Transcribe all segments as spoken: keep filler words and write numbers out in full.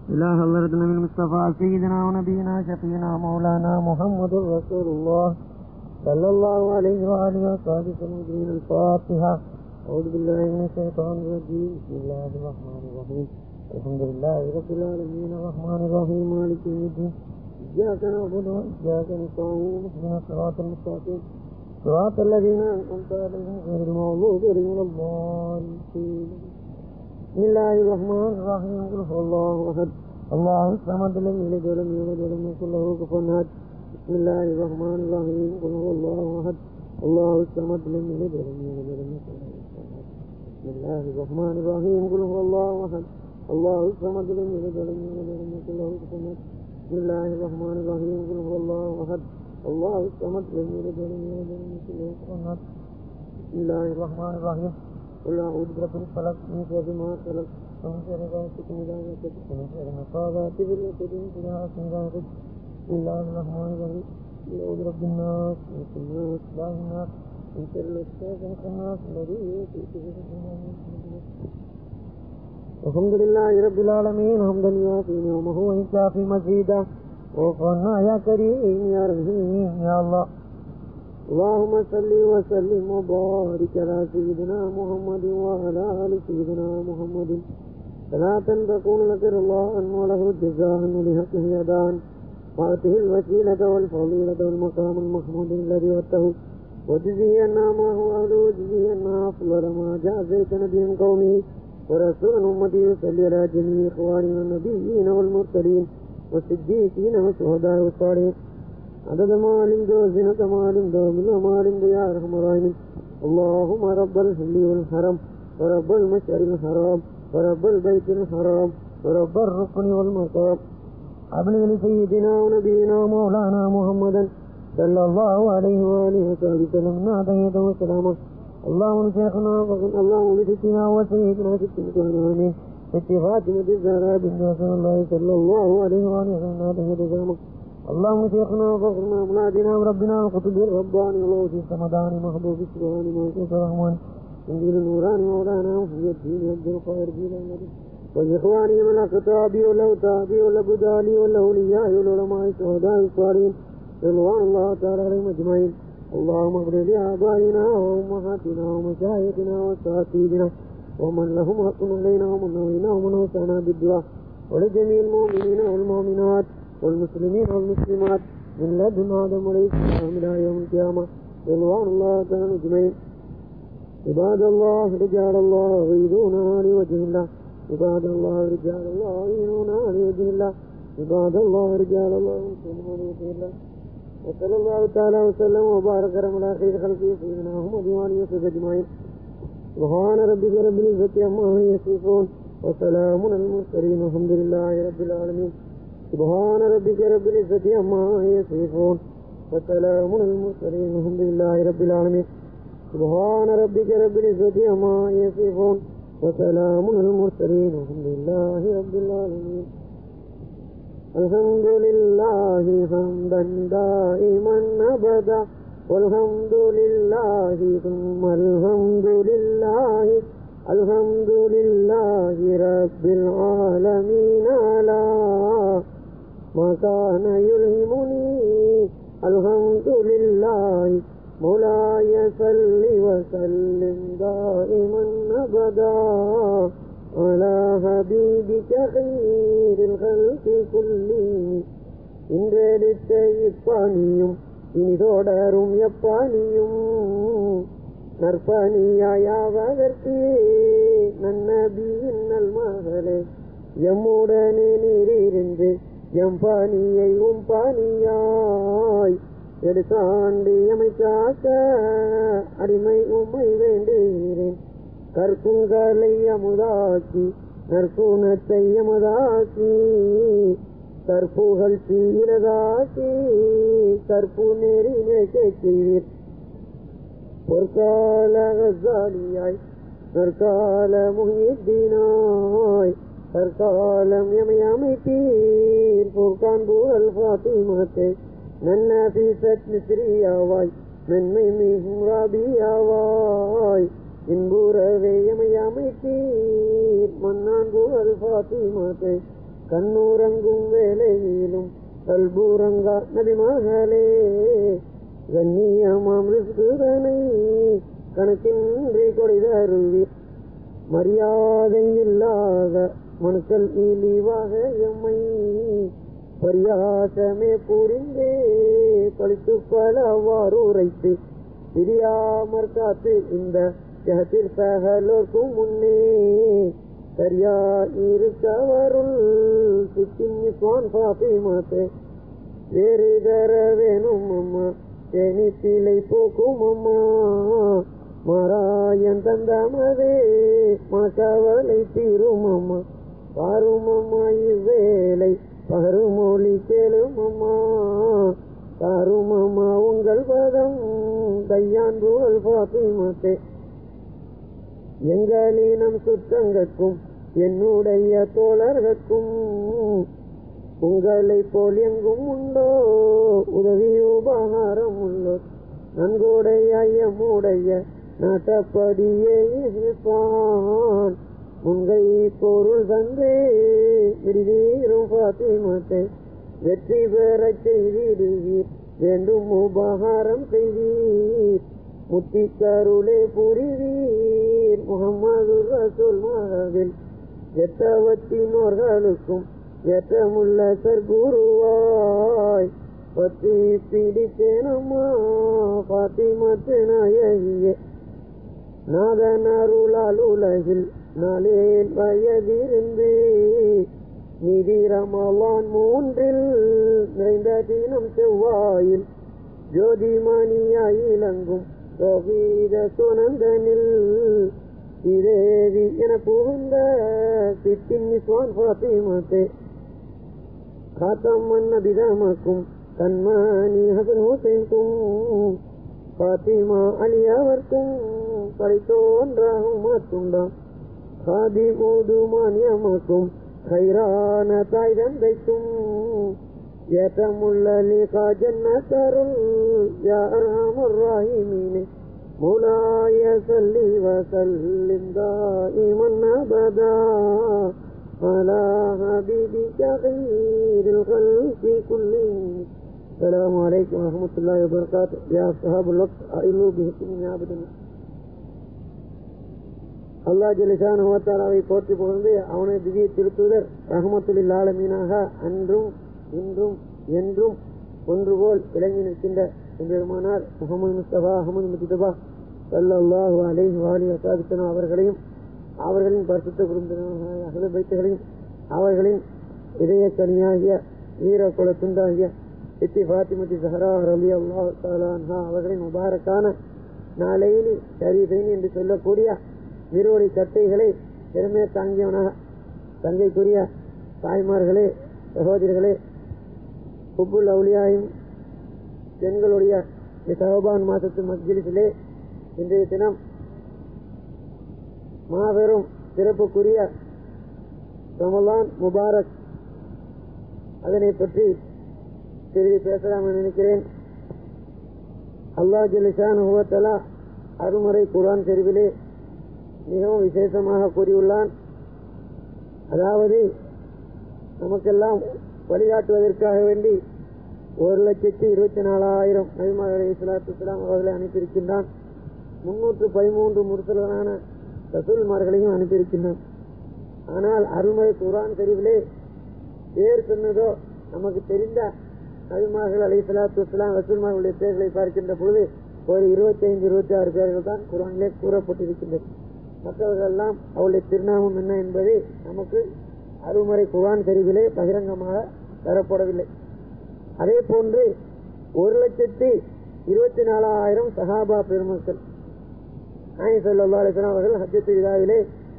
إلى حضرة النبي المصطفى سيدنا ونبينا شفينا مولانا محمد رسول الله صلى الله عليه وآله وصحبه المجرمين. الفاتحة. أعوذ بالله من الشيطان الرجيم. بسم الله الرحمن الرحيم. الحمد لله رب العالمين الرحمن الرحيم مالك يوم الدين. إياك نعبد وإياك نستعين اهدنا الصراط المستقيم صراط الذين أنعمت عليهم غير المغضوب عليهم ولا الضالين. بسم الله الرحمن الرحيم. قل هو الله أحد الله الصمد لم يلد ولم يولد ولم يكن له كفوا أحد. بسم الله الرحمن الرحيم. قل هو الله أحد الله الصمد لم يلد ولم يولد ولم يكن له كفوا أحد. بسم الله الرحمن الرحيم. قل هو الله أحد الله الصمد لم يلد ولم يولد ولم يكن له كفوا أحد. بسم الله الرحمن الرحيم. قل هو الله أحد الله الصمد لم يلد ولم يولد ولم يكن له كفوا أحد. بسم الله الرحمن الرحيم. قل أعوذ برب الفلق من شر ما خلق ومن شر غاسق إذا وقب ومن شر النفاثات في العقد من شر حاسد إذا حسد. بسم الله الرحمن الرحيم. قل أعوذ برب الناس ملك الناس إله الناس من شر الوسواس الخناس الذي يوسوس في صدور الناس. الحمد لله رب العالمين حمدا يوافي نعمه ويكافي مزيدا. وفقنا يا كريم يا رحيم يا الله. اللهم صل وسلم وبارك على سيدنا محمد وعلى آل سيدنا محمد صلاة تكون لك الله وله الجزاء ولحقه يدان وآته الوسيلة والفضيلة والمقام المحمود الذي وته وجزي أن ما هو أهله وجزي أن أفضل ما جازيت نبي قومه ورسول أمتي يصلي على جميع إخواننا النبيين والمرسلين والصديقين والشهداء والصالحين عدد ما علمت وزنة ما علمت ومن ما علمت يا أرحم الراحمين. اللهم رب الحل والحرم ورب المشعر الحرام ورب البيت الحرام ورب الركن والمقام أبلغ لسيدنا ونبينا مولانا محمدا صلى الله عليه وآله وسلم تحية وسلاما. اللهم شيخنا وفقنا اللهم لسيدنا وسيدنا ستنا آمين. اتفاطمة الزهراء بنت رسول الله صلى الله عليه وآله وسلم تحية وسلاما. اللهم شيخنا وفقنا أولادنا وربنا القطب الرباني والغوث السمداني محبوب السبحاني موسوس الرحمن انجيل النوراني مولانا محي الدين عبد القاهر جيلاني وإخوانهم الأخطاب والأوتاب والأبدالي والأولياء والعلماء الشهداء الصالحين رضوان الله تعالى عليهم أجمعين. اللهم اغفر لآبائنا وأمهاتنا ومشايخنا وأساتذتنا ومن لهم حق علينا ومن نوينا ومن وسعنا بالدعاء ولجميع المؤمنين والمؤمنات والمسلمين والمسلمات من لدن آدم عليه السلام إلى يوم القيامة رضوان الله تعالى أجمعين. عباد الله رجال الله يريدون لوجه الله عباد الله رجال الله يريدون لوجه الله عباد الله رجال الله يريدون لوجه الله. وصلى الله تعالى وسلم وبارك على خير خلقه سيدنا محمد وآله وصحبه أجمعين. سبحان ربك رب العزة عما يصفون وسلام على المرسلين والحمد لله رب العالمين. سبحان ربك رب العزة عما يصفون وسلام على المرسلين والحمد لله رب العالمين. سبحان ربك رب العزة عما يصفون وسلام على المرسلين والحمد لله رب العالمين. الحمد لله حمدا دائما أبدا والحمد لله ثم الحمد لله الحمد لله رب العالمين على ما كان يلهمني. الحمد لله مولاي صل وسلم دائما أبدا على حبيبك خير الخلق كلهم. ഇന്ദ്രലിച്ച ഇപ്പാനിയും ഇനി തുടരും എപ്പാനിയും நற்பணியாயவதற்கு நன்னபியின்னல் மகளே எம்முடனே நீரிருந்து எம் பணியை உம் பணியாய் எடுத்தாண்டு எமை காக்க அடிமை உம்மை வேண்டுகிறேன். கற்குங்களை அமுதாக்கி நற்குணத்தை அமுதாக்கி கற்புகள் சீரதாக்கி கற்பு நெறினை கேட்கிறீர். பொற்கால கசாலியாய் நற்கால முஹித்தீனாய் தற்காலம் எமை அமைத்தீர். பொற்கான் புகழ் ஃபாத்திமாத்தை நன்னபீசத் மிஸ்ரியாவாய் நன்மை மிகும் ராபியாவாய் இன்புறவே எமை அமைத்தீர். மன்னான் புகழ் ஃபாத்திமாத்தை கண்ணூரங்கும் வேலையிலும் கல்பூரங்கா நபிமகளே கண்ணியமாம் ரிஸ்குதனை கணக்கின்றி கொடிதருவி மரியாதை இல்லாத மனுக்கள் இழிவாக எம்மை பரியாசமே புரிந்தே பழித்து பலவாறு உரைத்து பிரியாமற் காத்து இந்த ஜகத்தில் சகலோர்க்கும் முன்னே சரியா இருக்கவருள் சித்தின் நிஸ்வான் பாத்திமாத்தே வேறு தர வேணும் அம்மா தேனிப்பிலை போக்கும் அம்மா மாராயன் தந்தாமதே மனக்கவலை தீரும் அம்மா பாரும் அம்மா இவ்வேளை பகருமொழி கேளும் அம்மா தாரும் அம்மா உங்கள் பதம் தையான் புகழ் பாத்திமாத்தே எங்களினம் சுற்றங்கட்கும் என்னுடைய தோழர்கட்கும் உங்களை போல் எங்கும் உண்டோ உதவி உபகாரம் உள்ளோ நன்கோடைய ஐயமுடைய நாட்டப்படியே இருப்பான் உங்கை பொருள் தந்தே விரிவீரும் பாத்திமாத்தே வெற்றி பெறச் செய்திடுவீர் வேண்டும் உபகாரம் செய்வீர் முத்தி கருளே புரிவீர் முகம்மது ரசூல் மகவில் எத்தவத்தினோர்களுக்கும் ஏற்றமுள்ள சர்க்குருவாய் பத்தி பிடித்தேனம்மா பாத்திமத்து நாயகியே நாதன் அருளால் உலகில் நாளேல் வயதிருந்து நிதி ரமலான் மூன்றில் நிறைந்த தினம் செவ்வாயில் ஜோதிமணியாய் இலங்கும் ரோகீத சுனந்தனில் இதேவி என புகுந்த சித்தின் நிஸ்வான் பாத்திமாத்தே காத்தம்மன் நபிதமக்கும் கண்மணி ஹசன் ஹுசைன்கும் பாத்திமா அலியவர்க்கும் படைத்தோன்றாகும் மாத்துண்டாம் காதி மூது மானியமக்கும் கைரான தாய் தந்தைக்கும் ஏற்றமுள்ள லிகா ஜன்னத்தருள் யா அர்ஹமர் ராஹிமீனே مولاي صل وسلم دائما ابدا على حبيبك خير الخلق كلهم. السلام عليكم ورحمة الله وبركاته. يا أصحاب الوقت أعلوا بحكم عبدنا. அல்லாஹ் ஜல்லஷானஹு வ தஆலாவை போற்றி புகழ்ந்து அவனை திவ்ய திருத்தூதர் ரஹ்மத்துல் ஆலமீனாக அன்றும் இன்றும் என்றும் ஒன்று போல் விளங்கி நிற்கின்ற பெருமானார் முஹம்மது முஸ்தபா அஹமது முஜ்தபா ஸல்லல்லாஹு அலைஹி வஆலிஹி வஸல்லம் அவர்களையும் அவர்களின் பரிசுத்த குடும்பத்தினராகிய அஹ்லுல் பைத்துகளையும் அவர்களின் இதய கனியாகிய வீர குல துண்டாகிய சித்தி ஃபாத்திமத்தி ஸஹரா ரலியல்லாஹு தஆலா அன்ஹா அவர்களின் முபாரக்கான நாளையில் ஷரீஃபைன் என்று சொல்லக்கூடிய விரோடி சட்டைகளை பெருமை தாங்கியவனாக தங்கைக்குரிய தாய்மார்களே சகோதரிகளே ஹுப்புல் அவுலியாயும் பெண்களுடைய ஷஅபான் மாதத்து மஜ்லிஸிலே இன்றைய தினம் மாபெரும் சிறப்புக்குரிய ரமலான் முபாரக் அதனை பற்றி சிறிது பேசலாம் என நினைக்கிறேன். அல்லாஹ் ஜல்லஷானஹு வ தஆலா அருமறை குர்ஆன் ஷரீஃபிலே மிகவும் விசேஷமாக கூறியுள்ளான். அதாவது நமக்கெல்லாம் வழிகாட்டுவதற்காக வேண்டி ஒரு லட்சத்தி இருபத்தி நாலாயிரம் நபிமார் அலைஹிஸ்ஸலாத்து வஸ்ஸலாம் அவர்களை அனுப்பியிருக்கின்றான். முன்னூற்று பதிமூன்று முர்சல்களான ரசூல்மார்களையும் அனுப்பியிருக்கின்றான். ஆனால் அருள்மறை குர்ஆன் ஷரீஃபிலே பேர் சொன்னதோ நமக்கு தெரிந்த நபிமார்கள் அலைஹிஸ்ஸலாத்து வஸ்ஸலாம் ரசூல்மார்களுடைய பெயர்களை பார்க்கின்ற பொழுது ஒரு இருபத்தி ஐந்து இருபத்தி ஆறு பேர்கள் தான் குர்ஆனிலே கூறப்பட்டிருக்கின்றது. மற்றவர்கள் எல்லாம் அவருடைய திருநாமம் என்ன என்பதை நமக்கு அருள்மறை குர்ஆன் ஷரீஃபிலே பகிரங்கமாக தரப்படவில்லை. அதே போன்று ஒரு லட்சத்தி இருபத்தி நாலாயிரம் சஹாபா பெருமக்கள் நாயகம் ஸல்லல்லாஹு அலைஹி வஸல்லம் அவர்கள் ஹஜ்ஜத்துல் விதாவிலே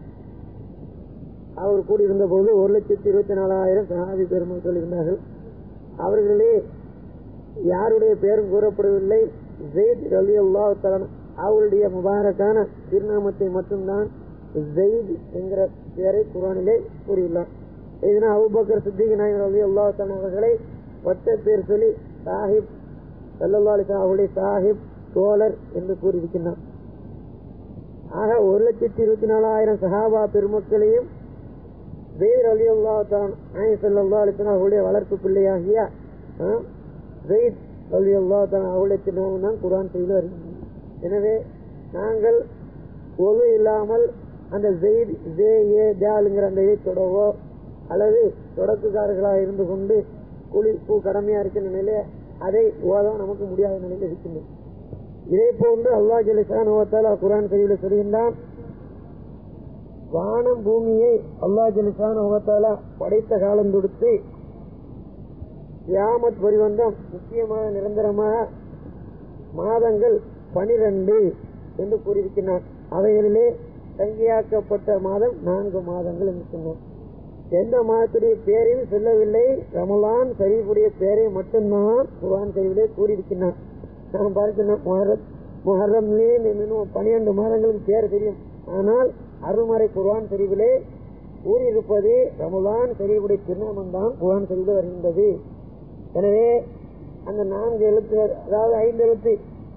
அவர் கூடியிருந்த போது ஒரு லட்சத்தி இருபத்தி நாலாயிரம் சஹாபி பெருமக்கள் இருந்தார்கள். அவர்களே யாருடைய பெயரும் கூறப்படவில்லை. ஸெய்த் ரலியல்லாஹு தஆலா அவருடைய முபாரக்கான திருநாமத்தை மட்டும்தான் ஸெய்த் என்கிற பெயரை குர்ஆனிலே கூறியுள்ளார். இதனால் அபூபக்கர் சித்திக் நாயகம் ரலியல்லாஹு தஆலா அவர்களை ஒற்ற பேர் சொல்லி சாஹிப் ஸல்லல்லாஹு அலைஹி வஸல்லம் அவருடைய சாஹிப் தோழர் என்று கூறியிருக்கின்றார். ஆக ஒரு லட்சத்தி இருபத்தி நாலாயிரம் சஹாபா பெருமக்களையும் ஜெயித் ரலியல்லாஹு தஆலா நாயகம் ஸல்லல்லாஹு அலைஹி வஸல்லம் அவருடைய வளர்ப்பு பிள்ளையாகிய ஜெயித் ரலியல்லாஹு தஆலா அவருடைய திருநாமம் தான் குர்ஆன் செய்து வருகிறது. எனவே நாங்கள் ஒழு இல்லாமல் அந்த ஜெயித் ஜே ஏ தாலுங்கிற அந்த இதை தொடவோ அல்லது தொடக்குக்காரர்களாக இருந்து கொண்டு குளிப்பு கடமையா இருக்கின்ற நிலையில அதை ஓதவும் நமக்கு முடியாத நிலையில் இருக்கின்றது. இதே போன்று அல்லாஹ் ஜல்ல ஷானஹு வ தஆலா குர்ஆன் ஷரீஃபில் சொல்கின்றான், வானம் பூமியை அல்லாஹ் ஜல்ல ஷானஹு வ தஆலா படைத்த காலம் தொடுத்து கியாமத் பரிவந்தம் முக்கியமாக நிரந்தரமாக மாதங்கள் பனிரெண்டு என்று கூறியிருக்கிறார். அவைகளிலே தங்கியாக்கப்பட்ட மாதம் நான்கு மாதங்கள் என்று சொன்னார். எந்த மாதத்துடைய பேரையும் சொல்லவில்லை, ரமலான் ஷரீஃபுடைய பேரை மட்டும்தான் குர்ஆன் ஷரீஃபிலே கூறியிருக்கிறார். நாம் பார்க்கிறோம், முஹர்ரம் முஹர்ரம் பனிரெண்டு மாதங்களுக்கு பேர் தெரியும். ஆனால் அருள்மறை குர்ஆன் ஷரீஃபிலே கூறியிருப்பது ரமலான் ஷரீஃபுடைய திருநாமம் தான் குர்ஆன் ஷரீஃபிலே வருகின்றது. எனவே அந்த நான்கு எழுத்து, அதாவது ஐந்து எழுத்து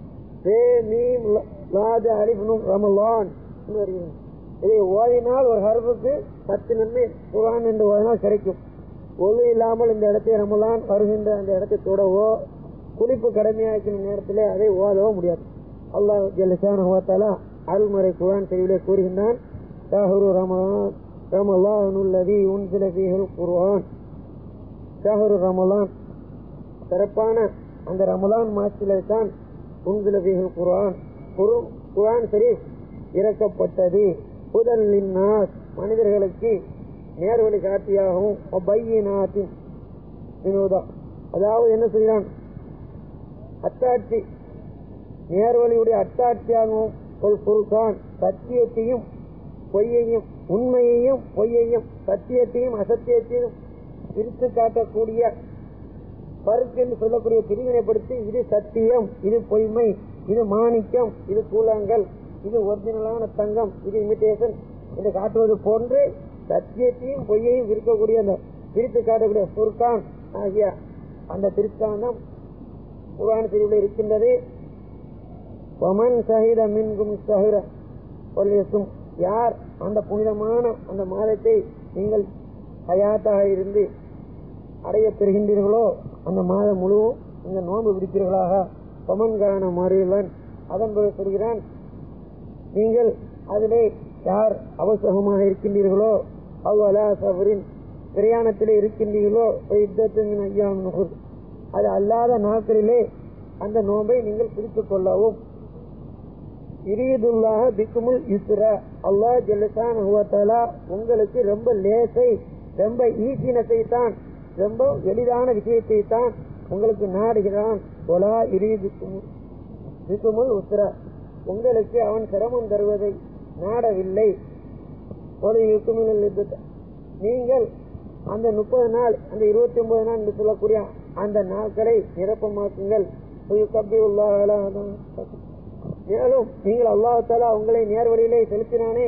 ரமலான் வருகிறது. இதை ஓதினால் ஒரு ஹர்ஃபுக்கு பத்து நன்மை குர்ஆன் என்று ஓதினால் கிடைக்கும். ஒழு இல்லாமல் இந்த இடத்தை ரமலான் வருகின்ற அந்த இடத்தை தொடவோ குளிப்பு கடமையாக்கின நேரத்தில் அதை ஓதவோ முடியாது. அல்லாஹ் ஜல்ல ஷானஹு வ தஆலா அருள்மறை குர்ஆன் ஷரீஃபிலே கூறுகின்றான், ஷஹ்ரு ரமலான் ரமலானுல் லதீ உன்ஸில ஃபீஹில் குர்ஆன். ஷஹ்ரு ரமலான், சிறப்பான அந்த ரமலான் மாதத்திலே தான் உன்ஸில ஃபீஹில் குர்ஆன் குர்ஆன் ஷரீஃப் இறக்கப்பட்டது. ஹுதல் லின்னாஸ், மனிதர்களுக்கு நேர்வழி காட்டியாகவும், பையினாத்தின் வினோதா, அதாவது என்ன சொல்கிறான், அத்தாட்சி நேர்வழியுடைய அத்தாட்சியாகவும், ஒரு ஃபுர்கான் சத்தியத்தையும் பொய்யையும், உண்மையையும் பொய்யையும், சத்தியத்தையும் அசத்தியத்தையும் பிரித்து காட்டக்கூடிய பருக்கு என்று சொல்லக்கூடிய பிரிவினைப்படுத்தி, இது சத்தியம், இது பொய்மை, இது மாணிக்கம், இது கூழாங்கல், இது ஒரிஜினலான தங்கம், இது இமிடேஷன் என்று காட்டுவது போன்று சத்தியத்தையும் பொய்யையும் இருக்கக்கூடிய அந்த பிரித்து காட்டக்கூடிய ஃபுர்கான் ஆகிய அந்த திருஷ்டாந்தம் குர்ஆன் ஷரீஃபில் இருக்கின்றது. வமன் ஷஹித மின்கும் ஷஹ்ர வல்யஸும், யார் அந்த புனிதமான அந்த மாதத்தை நீங்கள் ஹயாத்தாக இருந்து அடைய பெறுகின்றீர்களோ அந்த மாதம் முழுவதும் இந்த நோன்பு பிடிப்பீர்களாக. பமன்கான மறியவன், அதன் பிறகு சொல்கிறான், நீங்கள் அதிலே யார் அவசரமாக இருக்கின்றீர்களோ, அவ்வளா சபரின் பிரயாணத்திலே இருக்கின்றீர்களோ, அது அல்லாத நாட்களிலே அந்த நோன்பை நீங்கள் பிடித்துக் கொள்ளவும். இரியதுல்லாஹ பிக்குமுல் யுஸ்ரா, அல்லாஹ் ஜல்ல ஷானஹு வ தஆலா உங்களுக்கு ரொம்ப லேசை, ரொம்ப ஈஸினத்தை தான், ரொம்ப எளிதான விஷயத்தை தான் உங்களுக்கு நாடுகிறான். ஒலா இரியதுக்கும் பிக்குமுல் உஸ்ரா, உங்களுக்கு அவன் சிரமம் தருவதை நாடவில்லை. நீங்கள் அந்த முப்பது நாள், அந்த இருபத்தி ஒன்பது நாள் என்று சொல்லக்கூடிய அந்த நாட்களை நிரப்பமாக்குங்கள். மேலும் நீங்கள் அல்லாஹ் தஆலா உங்களை நேர்வழியிலே செலுத்தினானே,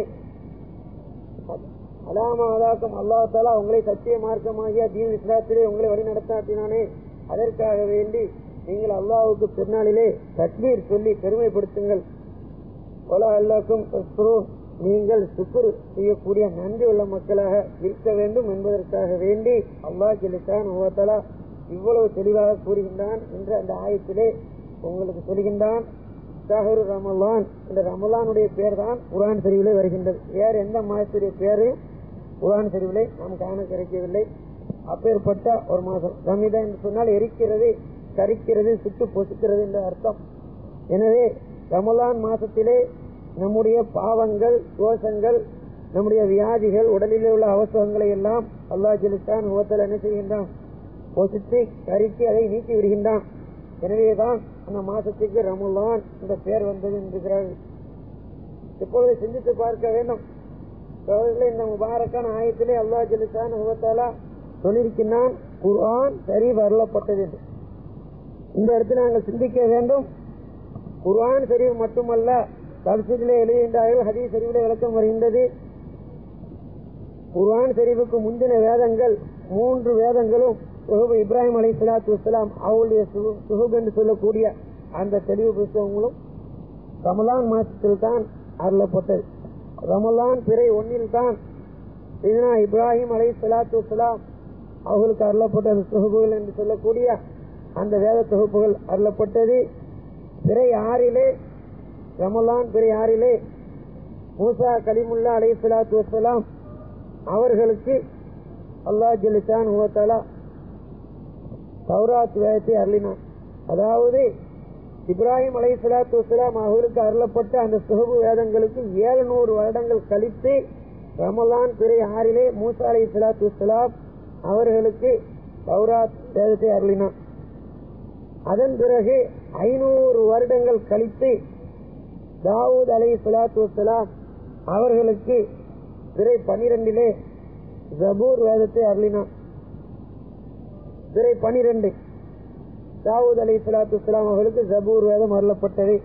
அலாமா அலாக்கும் அல்லாஹ் தஆலா உங்களை சத்திய மார்க்கமாகிய தீன் இஸ்லாத்திலே உங்களை வழி நடத்தாட்டினானே, அதற்காக வேண்டி நீங்கள் அல்லாஹ்வுக்கு பெருநாளிலே தக்பீர் சொல்லி பெருமைப்படுத்துங்கள். வலஅல்லக்கும் தஷ்குரூன், நீங்கள் சுக்ர் செய்யக்கூடிய நன்றி உள்ள மக்களாக இருக்க வேண்டும் என்பதற்காக வேண்டி அல்லாஹ் ஜல்ல ஷானஹு வ தஆலா இவ்வளவு தெளிவாக கூறுகின்றான் என்று அந்த ஆயத்திலே உங்களுக்கு சொல்கின்றான். ஷஹ்ரு ரமலான், இந்த ரமலானுடைய பேர் தான் குர்ஆன் ஷரீஃபிலே வருகின்றது. வேறு எந்த மாதத்துடைய பேரையும் குர்ஆன் ஷரீஃபிலே நாம் காண கிடைக்கவில்லை. அப்பேற்பட்ட ஒரு மாதம். ரமீதா என்று சொன்னால் எரிக்கிறது, கரிக்கிறது, சுட்டு பொசுக்கிறது என்ற அர்த்தம். எனவே ரமலான் மாசத்திலே நம்முடைய பாவங்கள், தோஷங்கள், நம்முடைய வியாதிகள், உடலில் உள்ள அவசரங்களை எல்லாம் அல்லாஹ் ஜல்ல ஷானஹு வ தஆலா என்ன செய்கின்றான், பொசுத்து கரித்து அதை நீக்கி விடுகின்றான். எனவேதான் அந்த மாசத்துக்கு ரமலான் என்ற பெயர் வந்தது என்கிறார்கள். இப்பொழுது சிந்தித்து பார்க்க வேண்டும். இந்த முபாரக்கான ஆயத்திலே அல்லாஹ் ஜல்ல ஷானஹு வ தஆலா சொல்லியிருக்கிறான், குர்ஆன் ஷரீஃப் அருளப்பட்டது என்று. இந்த இடத்துல நாங்கள் சிந்திக்க வேண்டும். குர்ஆன் ஷரீஃப் மட்டுமல்ல, தப்சீரிலே எழுதுகின்றார்கள், ஹதீஸ் ஷரீஃபிலே விளக்கம் வருகின்றது. குர்ஆன் ஷரீஃபுக்கு முந்தின வேதங்கள், மூன்று வேதங்களும் சுஹூப் இப்ராஹிம் அலைஹிஸ்ஸலாத்து வஸ்ஸலாம் அவருடைய சுஹூப் என்று சொல்லக்கூடிய அந்த தெளிவு புத்தகங்களும் ரமலான் மாசத்தில் தான் அருளப்பட்டது. ரமலான் பிறை ஒன்னில் தான் இதனால் இப்ராஹிம் அலைஹிஸ்ஸலாத்து வஸ்ஸலாம் அவர்களுக்கு அருளப்பட்ட அந்த தொகுப்புகள் என்று சொல்லக்கூடிய அந்த வேத தொகுப்புகள் அருளப்பட்டது. பிறை ஆறிலே ரமலான் பிறை ஆறிலே மூசா கலிமுல்லா அலைஹிஸ்ஸலாத்து வஸ்ஸலாம் அவர்களுக்கு அல்லாஹ் ஜல்ல ஷானஹு வ தஆலா தௌராத் வேதத்தை அருளினார். அதாவது இப்ராஹிம் அலைஹிஸ்ஸலாத்து வஸ்ஸலாம் அவர்களுக்கு அருளப்பட்ட அந்த சுஹபு வேதங்களுக்கு ஏழுநூறு வருடங்கள் கழித்து ரமலான் பிறை ஆறிலே மூசா அலைஹிஸ்ஸலாத்து வஸ்ஸலாம் அவர்களுக்கு தௌராத் வேதத்தை அருளினார். அதன் பிறகு ஐநூறு வருடங்கள் கழித்து தாவூத் அலைஹிஸ்ஸலாத்து வஸ்ஸலாம் அவர்களுக்கு பிறை பனிரெண்டிலே ஜபூர் வேதத்தை அருளினார். பிறை பனிரெண்டு தாவூத் அலைஹிஸ்ஸலாத்து வஸ்ஸலாம் அவர்களுக்கு ஜபூர் வேதம் அருளப்பட்டது.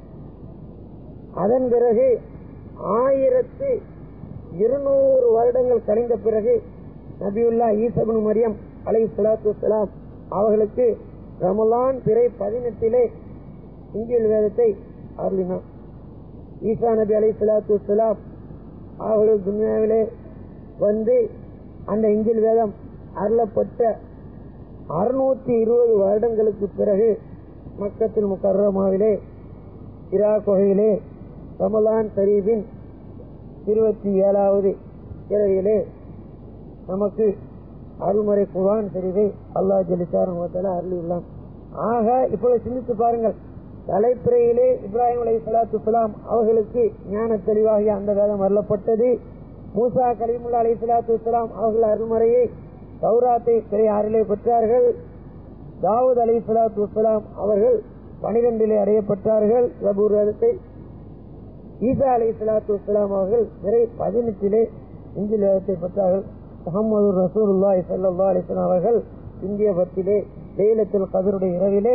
அதன் பிறகு ஆயிரத்து இருநூறு வருடங்கள் கழிந்த பிறகு நபியுல்லா ஈசா இப்னு மரியம் அலைஹிஸ்ஸலாத்து வஸ்ஸலாம் அவர்களுக்கு ரமலான் பிறை பதினெட்டிலே இன்ஜீல் வேதத்தை அருளினார். ஈசா நபி அலைஹிஸ்ஸலாத்து வஸ்ஸலாம் அவர்கள் துன்யாவிலே வந்து அந்த இன்ஜீல் வேதம் அருளப்பட்ட அறுநூத்தி இருபது வருடங்களுக்கு பிறகு மக்கத்துல் முக்கர்ரமாவிலே இரா குகையிலே ரமலான் ஷரீஃபின் இருபத்தி ஏழாவது இரவிலே நமக்கு அருள்முறை குர்ஆன் ஷரீஃபை அல்லாஹ் ஜல்ல ஷானஹு வ தஆலா அருளியுள்ளான். ஆக இப்போது சிந்தித்து பாருங்கள், தலைப்பிறையிலே இப்ராஹிம் அலைஹிஸ்ஸலாத்து வஸ்ஸலாம் அவர்களுக்கு ஞான தெளிவாகிய அந்த வேதம் அருளப்பட்டது. மூசா கலீமுல்லா அலைஹிஸ்ஸலாத்து வஸ்ஸலாம் அவர்கள் அருள்முறையை தௌராத்தை பிறை ஆறிலே பெற்றார்கள். தாவூத் அலைஹிஸ்ஸலாத்து வஸ்ஸலாம் அவர்கள் பனிரெண்டிலே அடையப்பட்டார்கள் ஜபூர் வேதத்தை. ஈசா அலைஹிஸ்ஸலாத்து வஸ்ஸலாம் அவர்கள் பிறை பதினெட்டிலே இன்ஜீல் வேதத்தை பெற்றார்கள். முஹம்மது ரசூலுல்லாஹி ஸல்லல்லாஹு அலைஹி வஸல்லம் அவர்கள் இந்திய பத்திலே லைலத்துல் கத்ருடைய இரவிலே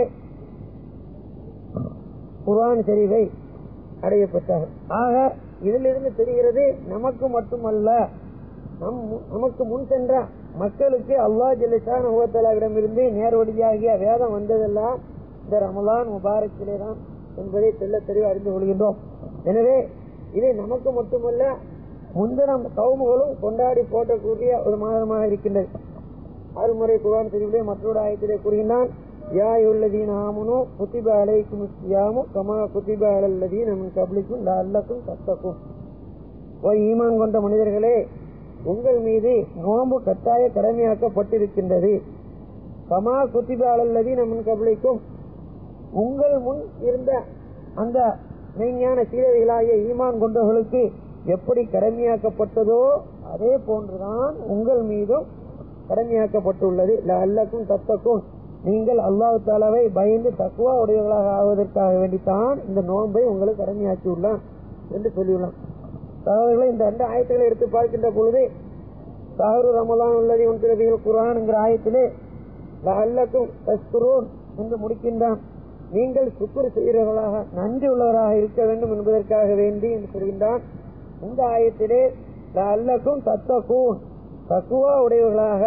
குர்ஆன் ஷரீஃபை அடையப்பட்டார்கள். ஆக இதிலிருந்து தெரிகிறது, நமக்கு மட்டுமல்ல, நம் நமக்கு முன் சென்ற மக்களுக்கு அல்லாஹ் ஜல்ல ஷானஹு வ தஆலாவிடமிருந்து நேர்வழியாகிய வேதம் வந்ததெல்லாம் இந்த ரமலான் முபாரக்கிலே தான் என்பதை தெல்ல தெளிவாக அறிந்து கொள்கின்றோம். எனவே இது நமக்கு மட்டுமல்ல, முந்தின கவுமுகளும் கொண்டாடி போட்டக்கூடிய ஒரு மாதமாக இருக்கின்றது. அருள்முறை குர்ஆன் ஷரீஃபிலே மற்றொரு ஆயத்திலே கூறுகின்றான், யா அய்யுஹல்லதீன ஆமனூ குதிப அலைக்குமுஸ் ஸியாமு கமா குதிப அலல்லதீன மின் கப்லிக்கும் லஅல்லக்கும் தத்தகூன். ஓ ஈமான் கொண்ட மனிதர்களே, உங்கள் மீது நோன்பு கட்டாய கடமையாக்கப்பட்டிருக்கின்றது. கமா குதிப அலல்லதீன மின் கப்லிக்கும், உங்கள் முன் இருந்த அந்த மெய்ஞான சீரவைகளாகிய ஈமான் கொண்டவர்களுக்கு எப்படி கடமையாக்கப்பட்டதோ அதே போன்றுதான் உங்கள் மீதும் கடமையாக்கப்பட்டுள்ளது. லஅல்லக்கும் தத்தகூன், நீங்கள் அல்லாஹ் தஆலாவை பயந்து தக்வா உடையவர்களாக ஆவதற்காக வேண்டித்தான் இந்த நோன்பை உங்களுக்கு கடமையாக்கியுள்ளான் என்று சொல்லியுள்ளான். சகோதரர்களை, இந்த ரெண்டு ஆயத்துக்களை எடுத்து பார்க்கின்ற பொழுது ஷஹ்ரு ரமலான் உள்ளதி உன்சில பிஹில் குர்ஆன் என்கிற ஆயத்திலே லஅல்லக்கும் தஷ்குரூன் என்று முடிக்கின்றான். நீங்கள் சுக்குர் செய்கிறவர்களாக நன்றி உள்ளவராக இருக்க வேண்டும் என்பதற்காக வேண்டி என்று சொல்கின்றான். இந்த ஆயத்திலே லஅல்லக்கும் தத்தகூன், தக்வா உடையவர்களாக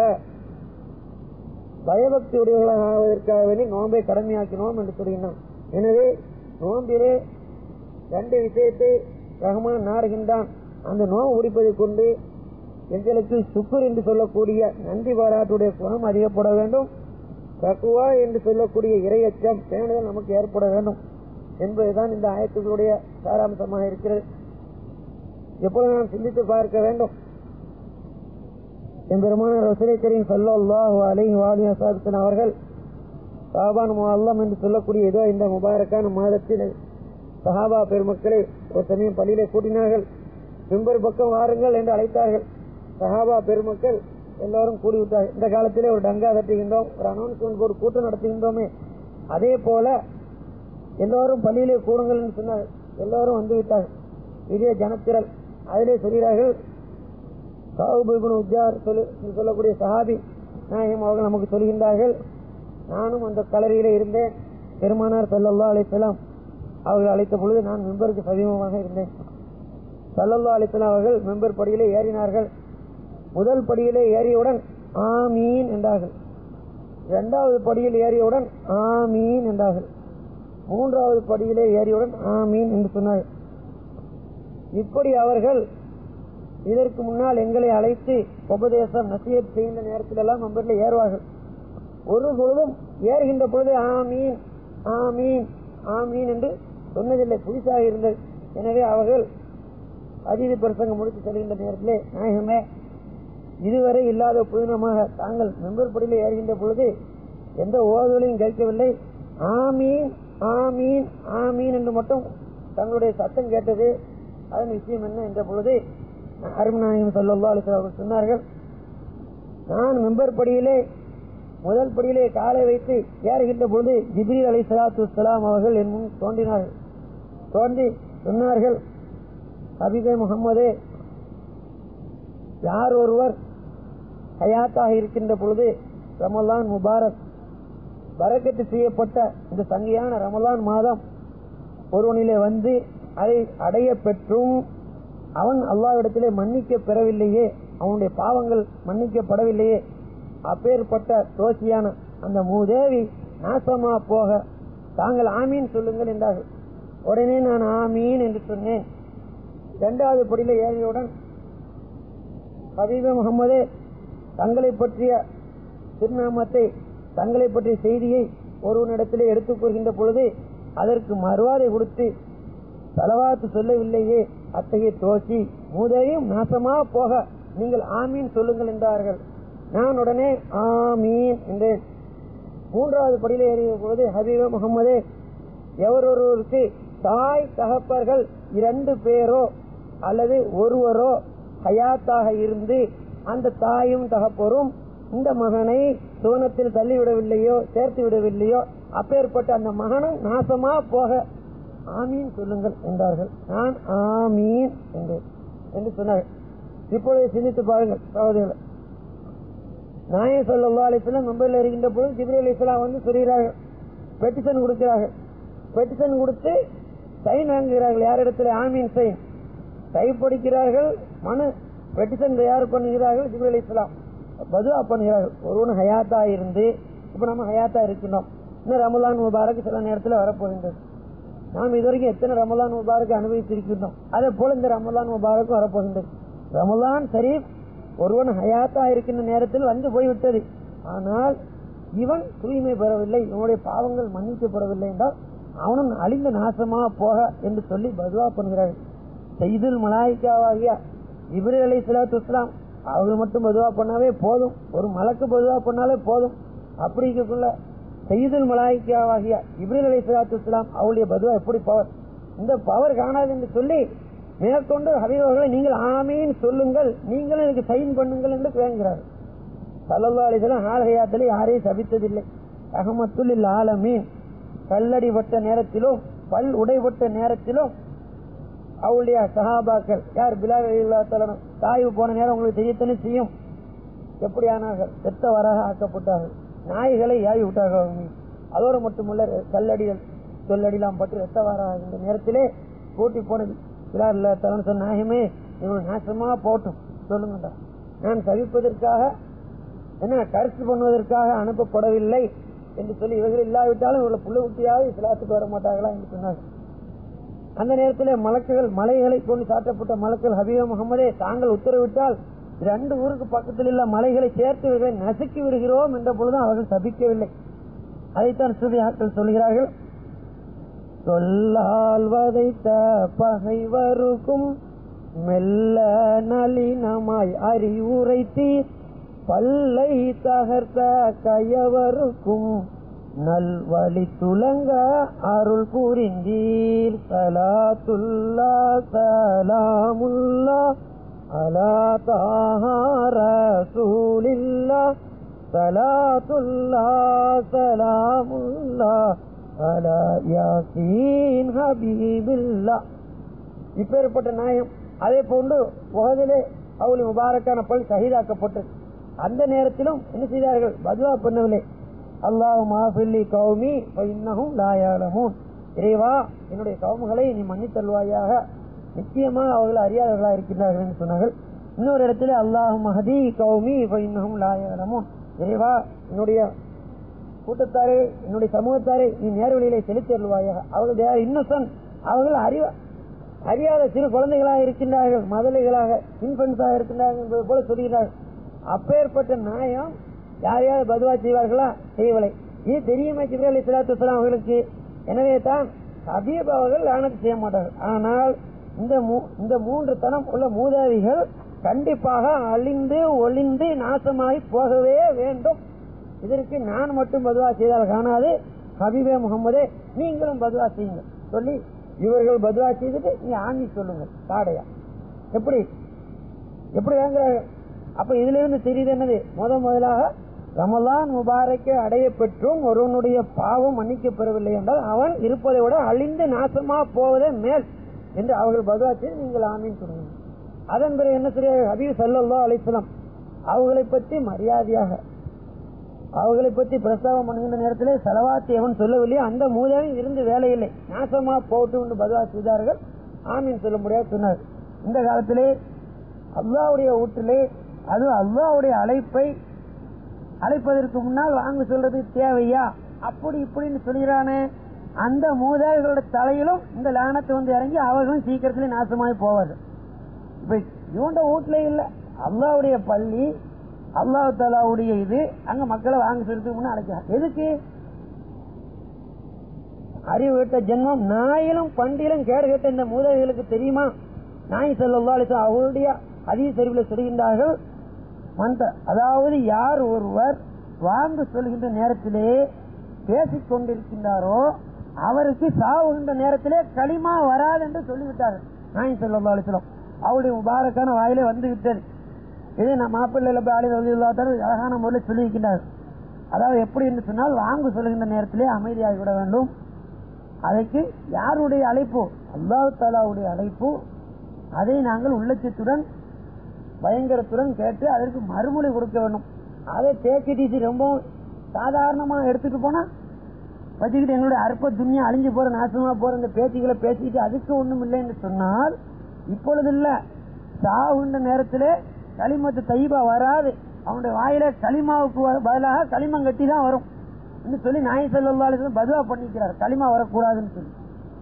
பயபக்தி உடையவர்களாக ஆவதற்காக வேண்டி நோன்பை கடமையாக்கினோம் என்று சொல்கின்றோம். எனவே நோன்பிலே ரெண்டு விஷயத்தை ரஹ்மான் நாடுகின்றான். அந்த நோன்பு பிடிப்பதை கொண்டு எங்களுக்கு சுக்குர் என்று சொல்லக்கூடிய நன்றி பாராட்டுடைய குணம் அதிகப்பட வேண்டும். தக்வா என்று சொல்லக்கூடிய இறையச்சம் பேணுதல் நமக்கு ஏற்பட வேண்டும் என்பதுதான் இந்த ஆயத்துக்களுடைய சாராம்சமாக இருக்கிறது. எப்பொழுது நாம் சிந்தித்து பார்க்க வேண்டும், எம்பெருமானார் ரசூலே கரீம் ஸல்லல்லாஹு அலைஹி வஸல்லம் அவர்கள் ஷஅபான் முஅல்லம் என்று சொல்லக்கூடிய ஏதோ இந்த முபாரக்கான மாதத்தில் சஹாபா பெருமக்களை ஒரு சமயம் பள்ளியிலே கூட்டினார்கள். மிம்பர் பக்கம் வாருங்கள் என்று அழைத்தார்கள். சஹாபா பெருமக்கள் எல்லாரும் கூடிவிட்டார்கள். இந்த காலத்திலே ஒரு டங்கா தட்டுகின்றோம், ஒரு அனௌன்ஸ்மெண்ட் போர்டு கூட்டம் நடத்துகின்றோமே, அதே போல எல்லோரும் பள்ளியிலே கூடுங்கள் என்று சொன்னார். எல்லோரும் வந்து விட்டார்கள். இதே ஜனத்திரல். அதிலே சொல்கிறார்கள், கஅப் இப்னு உஜ்ஜார் சொல்லக்கூடிய சஹாபி நாயகம் அவர்கள் நமக்கு சொல்கின்றார்கள், நானும் அந்த கலரியிலே இருந்தேன். பெருமானார் ஸல்லல்லாஹு அலைஹி வஸல்லம் அவர்கள் அழைத்த பொழுது நான் மெம்பருக்கு சமீபமாக இருந்தேன். ஸல்லல்லாஹு அலைஹி வஸல்லம் அவர்கள் மெம்பர் படியிலே ஏறினார்கள். முதல் படியிலே ஏறியவுடன் ஆமீன் என்றார்கள். இரண்டாவது படியில் ஏறியவுடன் ஆமீன் என்றார்கள். மூன்றாவது படியிலே ஏறியவுடன் ஆமீன் என்று சொன்னார்கள். இப்படி அவர்கள் இதற்கு முன்னால் எங்களை அழைத்து உபதேசம் நசீஹத் செய்கின்ற நேரத்தில் எல்லாம் மெம்பரில் ஏறுவார்கள். ஒரு பொழுதும் ஏறுகின்ற பொழுது ஆமீன் ஆமீன் ஆமீன் என்று சொன்னதில்லை, புதுசாக இருந்தது. எனவே அவர்கள் அதீத பிரசங்கம் முடித்து செல்கின்ற நேரத்திலே, நாயகமே, இதுவரை இல்லாத புதினமாக தாங்கள் மெம்பர் படியில் ஏறுகின்ற பொழுது எந்த ஓதுகளையும் கேட்கவில்லை, ஆமீன் ஆமீன் ஆமீன் என்று மட்டும் தங்களுடைய சத்தம் கேட்டது. அதன் விஷயம் என்ன என்ற பொழுது அருமநாயகம் ஸல்லல்லாஹு அலைஹி வஸல்லம் அவர்கள் சொன்னார்கள், நான் மெம்பர் படியிலே முதல் படியிலே காலை வைத்து ஏறுகின்ற பொழுது ஜிப்ரீல் அலைஹிஸ்ஸலாத்து வஸ்ஸலாம் அவர்கள் என் முன் தோன்றினார்கள். தோன்றி சொன்னார்கள், ஹபீபே முஹம்மதே, யார் ஒருவர் ஹயாத்தாக இருக்கின்ற பொழுது ரமலான் முபாரக் பரக்கத்து செய்யப்பட்ட இந்த சங்கையான ரமலான் மாதம் ஒருவனிலே வந்து அதை அடைய பெற்றும் அவன் அல்லாஹ்விடத்திலே மன்னிக்க பெறவில்லையே, அவனுடைய பாவங்கள் மன்னிக்கப்படவில்லையே, அப்பேற்பட்ட தோசியான அந்த மூதேவி நாசமா போக தாங்கள் ஆமீன் சொல்லுங்கள் என்றார்கள். உடனே நான் ஆமீன் என்று சொன்னேன். இரண்டாவது படியில ஏறியவுடன், ஹபீபே முஹம்மதே, தங்களை பற்றிய திருநாமத்தை தங்களை பற்றிய செய்தியை ஒருவனிடத்திலே எடுத்துக் கொள்கின்ற பொழுது அதற்கு மறுவாதை கொடுத்து தலவாத்து சொல்லவில்லையே, அத்தகைய தோசி மூதேவியும் நாசமா போக நீங்கள் ஆமீன் சொல்லுங்கள் என்றார்கள். நான் உடனே ஆமீன் என்றேன். மூன்றாவது படியில ஏறிய பொழுது, ஹபீபே முஹம்மதே, எவரொருவருக்கு தாய் தகப்பர்கள் இரண்டு பேரோ அல்லது ஒருவரோ ஹயாத்தாக இருந்து அந்த தாயும் தகப்பரும் இந்த மகனை சுவனத்தில் தள்ளிவிடவில்லையோ சேர்த்து விடவில்லையோ, அப்பேற்பட்ட அந்த மகனும் நாசமா போக ஆமீன் சொல்லுங்கள் என்றார்கள். நான் ஆமீன் என்றேன் என்று சொன்னார்கள். இப்பொழுது சிந்தித்து பாருங்கள் சகோதரர்களே, நாயகம் ஸல்லல்லாஹு அலைஹி வஸல்லம் மெம்பரில் இருக்கின்ற போது ஜிப்ரீல் அலைஹிஸ்ஸலாம் வந்து சொல்கிறார்கள், பெட்டிஷன் கொடுக்கிறார்கள். பெட்டிஷன் கொடுத்து சைன் வாங்குகிறார்கள். யாரிடத்தில்? ஆமீன் சைன் கைப்படிக்கிறார்கள். மனு பெட்டிஷன் தயார் பண்ணுகிறார்கள். ஜிப்ரீல் அலைஹிஸ்ஸலாம் பதுவா பண்ணுகிறார்கள். ஒருவன் ஹயாத்தா இருந்து, இப்ப நம்ம ஹயாத்தா இருக்கணும், இன்னும் ரமலான் முபாரக் சில நேரத்தில் வரப்போகின்றது. நாம் இதுவரைக்கும் எத்தனை ரமலான் முபாரக் அனுபவித்திருக்கின்றோம், அதே போல இந்த ரமலான் முபாரக் வரப்போகின்றது. ரமலான் ஷரீப் ஒருவன் ஹயாத்தா இருக்கின்ற நேரத்தில் வந்து போய்விட்டது. ஆனால் இவன் தூய்மை பெறவில்லை, இவனுடைய பாவங்கள் மன்னிக்கப்படவில்லை என்றால் அவனும் அழிந்த நாசமா போக என்று சொல்லி பதுவா பண்ணுகிறார்கள். சையதுல் மலாயிகாவாகிய ஜிப்ரீல் அலைஹிஸ்ஸலாத்து வஸ்ஸலாம் அவர்கள் மட்டும் பதுவா பண்ணாவே போதும், ஒரு மலக்கு பதுவா பண்ணாலே போதும். அப்படி இருக்கக்குள்ள சையதுல் மலாயிகாவாகிய ஜிப்ரீல் அலைஹிஸ்ஸலாத்து வஸ்ஸலாம் அவருடைய பதுவா எப்படி பவர், இந்த பவர் காணாது என்று சொல்லி மேற்கொண்டு ஹபீபர்களை நீங்கள் ஆமீன் சொல்லுங்கள், நீங்களும் எனக்கு சைன் பண்ணுங்கள் என்று கேட்கிறார்கள். ஸல்லல்லாஹு அலைஹி வஸல்லம் ஹால் ஹயாத்திலே யாரையும் சபித்ததில்லை. ரஹ்மத்துல் ஆலமீன். கல்லடிபட்ட நேரத்திலும் பல் உடைபட்ட நேரத்திலும் அவளுடைய சஹாபாக்கள் யார், பிலால் ரலியல்லாஹு தஆலா தாய்வு போன நேரம் உங்களுக்கு தெரியத்தனே செய்யும், எப்படியானார்கள் செத்தவராக ஆக்கப்பட்டார்கள், நாய்களை யாய் விட்டார்கள். அதோடு மட்டுமல்ல, கல்லடிகள் சொல்லடிலாம் பற்றி ரத்தவாராக இந்த நேரத்திலே கூட்டி போனது. பிலால் ரலியல்லாஹு தஆலா சொன்ன, நாயகமே, இவங்க நாசமா போட்டும் சொல்லுங்கடா, நான் சவிப்பதற்காக என்ன கருத்து பண்ணுவதற்காக அனுப்பப்படவில்லை என்று சொல்லி, இவர்கள் இல்லாவிட்டாலும் இவர்களை புள்ள ஊட்டியாவது இஸ்லாத்துக்கு வர மாட்டார்களா என்று சொன்னார்கள். அந்த நேரத்தில் மலக்குகள், மலைகளை கொண்டு சாட்டப்பட்ட மலக்கள், ஹபீபே முஹம்மதே, தாங்கள் உத்தரவிட்டால் இரண்டு ஊருக்கு பக்கத்தில் உள்ள மலைகளை சேர்த்து நசுக்கி விடுகிறோம் என்ற பொழுதும் அவர்கள் சபிக்கவில்லை. அதைத்தான் சூஃபியாக்கள் சொல்கிறார்கள், சொல்லால் வதைத்த பகைவருக்கும் மெல்ல நளினமாய் அறிவுரைத்தீர், பல்லை தகர்த்த கயவருக்கும் நல்வழி துலங்க அருள் புரிந்தீர். சலாத்துல்லா சலாமுல்லா அலா தாஹா ரசூலில்லா, சலாத்துல்லா சலாமுல்லா அலா யாசீன் ஹபீபில்லா. இப்பேற்பட்ட நாயம். அதே போன்று உஹதிலே அவுலி முபாரக்கான பல் ஷஹீதாக்கப்பட்டது. அந்த நேரத்திலும் என்ன செய்தார்கள்? பதுவா பண்ணவில்லை. அல்லாஹு மாஃபில்லி கௌமி ஃபஇன்னஹும் லா யஅலமூன். இறைவா, என்னுடைய கவுமுகளை நீ மன்னித்தல்வாயாக, நிச்சயமாக அவர்கள் அறியாதவர்களாக இருக்கின்றார்கள் என்று சொன்னார்கள். இன்னொரு இடத்துல அல்லாஹு மஹதி கௌமி ஃபஇன்னஹும் லா யஅலமூன். இறைவா, என்னுடைய கூட்டத்தாரை, என்னுடைய சமூகத்தாரை நீ நேர்வழியிலே செலுத்தல்வாயாக, அவர்கள் இன்னசென்ட், அவர்கள் அறிவ அறியாத சிறு குழந்தைகளாக இருக்கின்றார்கள், மதலைகளாக இன்ஃபென்ஸாக இருக்கின்றார்கள் என்பது போல சொல்கிறார்கள். அப்பேற்பட்ட நாயம் யாரையாவது பதுவா செய்வார்களா? செய்யவில்லை. இது தெரியுமா ஜிப்ரீல் அலைஹிஸ்ஸலாத்து வஸ்ஸலாம் அவர்களுக்கு? எனவே தான் ஹபீப் அவர்கள் லானத் செய்ய மாட்டார்கள். ஆனால் இந்த இந்த மூன்று தனம் உள்ள மூதாதிகள் கண்டிப்பாக அழிந்து ஒளிந்து நாசமாகி போகவே வேண்டும். இதற்கு நான் மட்டும் பதுவா செய்தால் காணாது, ஹபீபே முகமதே நீங்களும் பதுவா செய்யுங்க சொல்லி இவர்கள் பதுவா செய்துட்டு நீ ஆண்டி சொல்லுங்க காடையா எப்படி எப்படி வாங்குறாங்க. அப்ப இதுல இருந்து தெரியுது என்னது? முத முதலாக ரமலான் முபாரக்கை அடைய பெற்றும் ஒருவனுடைய பாவம் மன்னிக்கப்பெறவில்லை என்றால் அவன் இருப்பதை விட அழிந்து நாசமா போவதே மேல் என்று அவர்கள் பதுவா செய்து நீங்கள் ஆமீன் சொல்லுங்க. அதன் பிறகு என்ன செய்ய? ஹபீப் ஸல்லல்லாஹு அலைஹி வஸல்லம் அவர்களை பற்றி மரியாதையாக அவர்களை பற்றி பிரஸ்தாபம் பண்ணுகின்ற நேரத்திலே ஸலவாத் எவன் சொல்லவில்லையோ அந்த மூதாவி இருந்து வேலையில்லை, நாசமா போட்டும் என்று பதுவா செய்தார்கள். ஆமீன் சொல்ல முடியாது சொன்னார். இந்த காலத்திலே அல்லாஹ்வுடைய வீட்டிலே அது அல்லாஹ்வுடைய அழைப்பை அழைப்பதற்கு முன்னால் வாங்க சொல்றது தேவையா அப்படி இப்படின்னு சொல்கிறானே, அந்த மூதாவிகளோட தலையிலும் இந்த லானத்தை வந்து இறங்கி அவர்களும் சீக்கிரத்திலே நாசமாகி போவார்கள். இப்ப இவண்ட வீட்டுல இல்ல, அல்லாஹ்வுடைய பள்ளி, அல்லாஹ் தஆலாவுடைய இது, அங்க மக்களை வாங்க சொல்றதுக்கு முன்ன அழைக்கிறார். எதுக்கு? அறிவு கேட்ட ஜென்மம் நாயிலும் பண்டிலும் கேடு கேட்ட இந்த மூதாவிகளுக்கு தெரியுமா? நாய் ஸல்லல்லாஹு அலைஹி வஸல்லம் அவருடைய ஹதீஸ் ஷரீஃபில் சொல்கின்றார்கள், அதாவது யார் ஒருவர் வாங்க சொல்கின்ற நேரத்திலே பேசிக் கொண்டிருக்கின்றாரோ அவருக்கு சாவுகின்ற நேரத்திலே களிமா வராது என்று சொல்லிவிட்டார்கள் நாய் ஸல்லல்லாஹு அலைஹி வஸல்லம். அவருடைய முபாரக்கான வாயிலே வந்து விட்டது. இதை நம்ம மாப்பிள்ளை அழகான முறையில் சொல்லியிருக்கின்றார்கள். அதாவது எப்படி என்று சொன்னால் வாங்க சொல்கின்ற நேரத்திலே அமைதியாகி விட வேண்டும். அதற்கு யாருடைய அழைப்பு? அல்லாஹ் தஆலாவுடைய அழைப்பு. அதை நாங்கள் உள்ளச்சத்துடன் பயங்கரத்துடன் கேட்டு அதற்கு மறுமொழி கொடுக்க வேண்டும். அதை தேக்கிட்டு ரொம்ப சாதாரணமா எடுத்துட்டு போனா வச்சுக்கிட்டு எங்களுடைய அற்ப துணியா அழிஞ்சு போற நாசமா போற இந்த பேச்சுகளை பேசிக்கிட்டு அதுக்கு ஒண்ணும் இல்லை என்று சொன்னால், இப்பொழுது இல்ல, சாவுன்ற நேரத்திலே களிமத்து தைபா வராது, அவனுடைய வாயில களிமாவுக்கு பதிலாக களிமம் கட்டி தான் வரும் என்று சொல்லி நாய் ஸல்லல்லாஹு அலைஹி வஸல்லம் பதுவா பண்ணிக்கிறார், களிமா வரக்கூடாதுன்னு சொல்லி.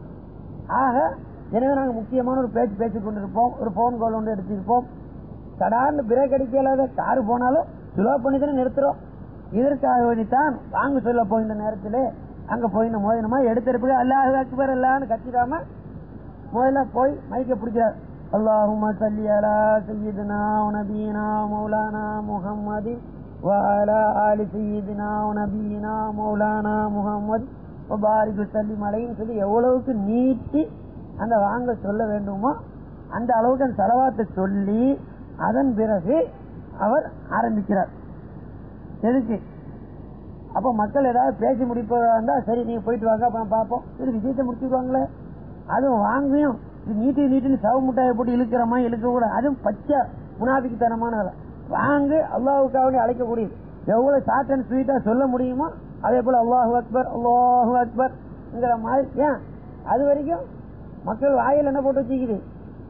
ஆக எனவே நாங்கள் முக்கியமான ஒரு பேச்சு பேசிக் கொண்டிருப்போம், ஒரு போன் கால் ஒன்று எடுத்திருப்போம், கடார்னு பிரேக் அடிக்கலாத காரு போனாலும் சுலோ பண்ணி தானே நிறுத்துறோம். இதற்காக வேண்டித்தான் வாங்க சொல்ல போகின்ற நேரத்திலே அங்க போயின மோதினமா எடுத்திருப்பது அல்லாஹு அக்பர் அல்லாஹ்னு கத்திடாம முதல்ல போய் மைக்க பிடிக்கிறார். அல்லாஹும்ம ஸல்லி அலா சய்யிதினா வ நபியினா மௌலானா முஹம்மதி வ அலா ஆலி சய்யிதினா வ நபியினா மௌலானா முஹம்மது வ பாரிக் வஸல்லிம் அலைஹி சொல்லி எவ்வளவுக்கு நீட்டி அந்த வாங்க சொல்ல வேண்டுமோ அந்த அளவுக்கு அந்த ஸலவாத்தை சொல்லி அதன் பிறகு அவர் ஆரம்பிக்கிறார். எதுக்கு? அப்ப மக்கள் ஏதாவது பேசி முடிப்பதா இருந்தா சரி நீங்க போயிட்டு வாங்க அப்புறம் பார்ப்போம், இது விஷயத்தை முடிச்சுக்குவாங்களே. அதுவும் வாங்கியும் நீட்டி நீட்டுன்னு சவ முட்டாயை போட்டு இழுக்கிற மாதிரி இழுக்க கூட, அதுவும் பச்சை முனாபிக்குத்தனமான வாங்க அல்லாஹ்வுக்காக அழைக்கக்கூடியது. எவ்வளவு ஷார்ட் அண்ட் ஸ்வீட்டா சொல்ல முடியுமோ அதே போல அல்லாஹு அக்பர் அல்லாஹு அக்பர்ங்கிற மாதிரி. ஏன் அது வரைக்கும் மக்கள் வாயில் என்ன போட்டு வச்சுக்குது?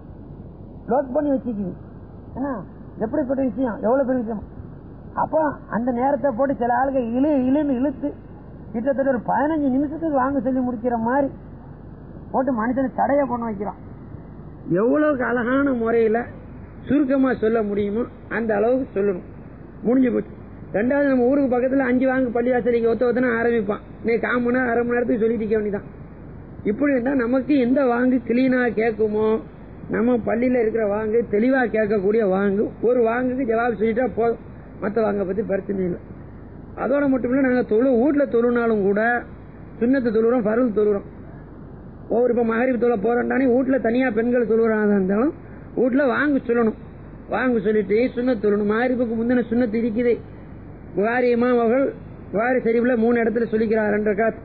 லோக் பண்ணி வச்சுக்குது. ஏன்னா எப்படிப்பட்ட விஷயம், எவ்வளவு பெரிய விஷயம். அப்போ அந்த நேரத்தை போட்டு சில ஆளுங்க இழு இழுன்னு இழுத்து கிட்டத்தட்ட ஒரு பதினஞ்சு நிமிஷத்துக்கு வாங்க சொல்லி முடிக்கிற மாதிரி போட்டு மனுஷனை தடைய பண்ண வைக்கிறான். எவ்வளவுக்கு அழகான முறையில சுருக்கமா சொல்ல முடியுமோ அந்த அளவுக்கு சொல்லணும். முடிஞ்சு போச்சு. ரெண்டாவது நம்ம ஊருக்கு பக்கத்துல அஞ்சு வாங்க பள்ளிவாசலிக்கு ஒத்த ஒத்தனா ஆரம்பிப்பான். நீ கால் மணி நேரம் அரை மணி நேரத்துக்கு சொல்லிட்டு இருக்க வேண்டியதான். இப்படி இருந்தா நமக்கு எந்த வாங்கு கிளீனா கேட்குமோ, நம்ம பள்ளியில இருக்கிற வாங்கு தெளிவா கேட்கக்கூடிய வாங்கு, ஒரு வாங்குக்கு ஜவாப் சொல்லிட்டா போதும், மற்ற வாங்க பத்தி பிரச்சனை இல்லை. அதோட மட்டும் இல்ல, நாங்க தொழு வீட்டுல தொழுனாலும் கூட சுன்னத்து தொழுறோம், ஃபர்து தொழுறோம். ஒவ்வொரு இப்ப மகரிப் தொழ போறோம்டானே வீட்டுல தனியா பெண்கள் தொழுகிறாங்க இருந்தாலும் வீட்டுல வாங்க சொல்லணும். வாங்க சொல்லிட்டு சுன்னத்து தொழணும். மகரிப்புக்கு முந்தின சுன்னத்து இருக்குது. புகாரி இமாம் அவர்கள் புகாரி ஷரீஃப்ல மூணு இடத்துல சொல்லிக்கிறார் ரெண்டு ரக்காத்.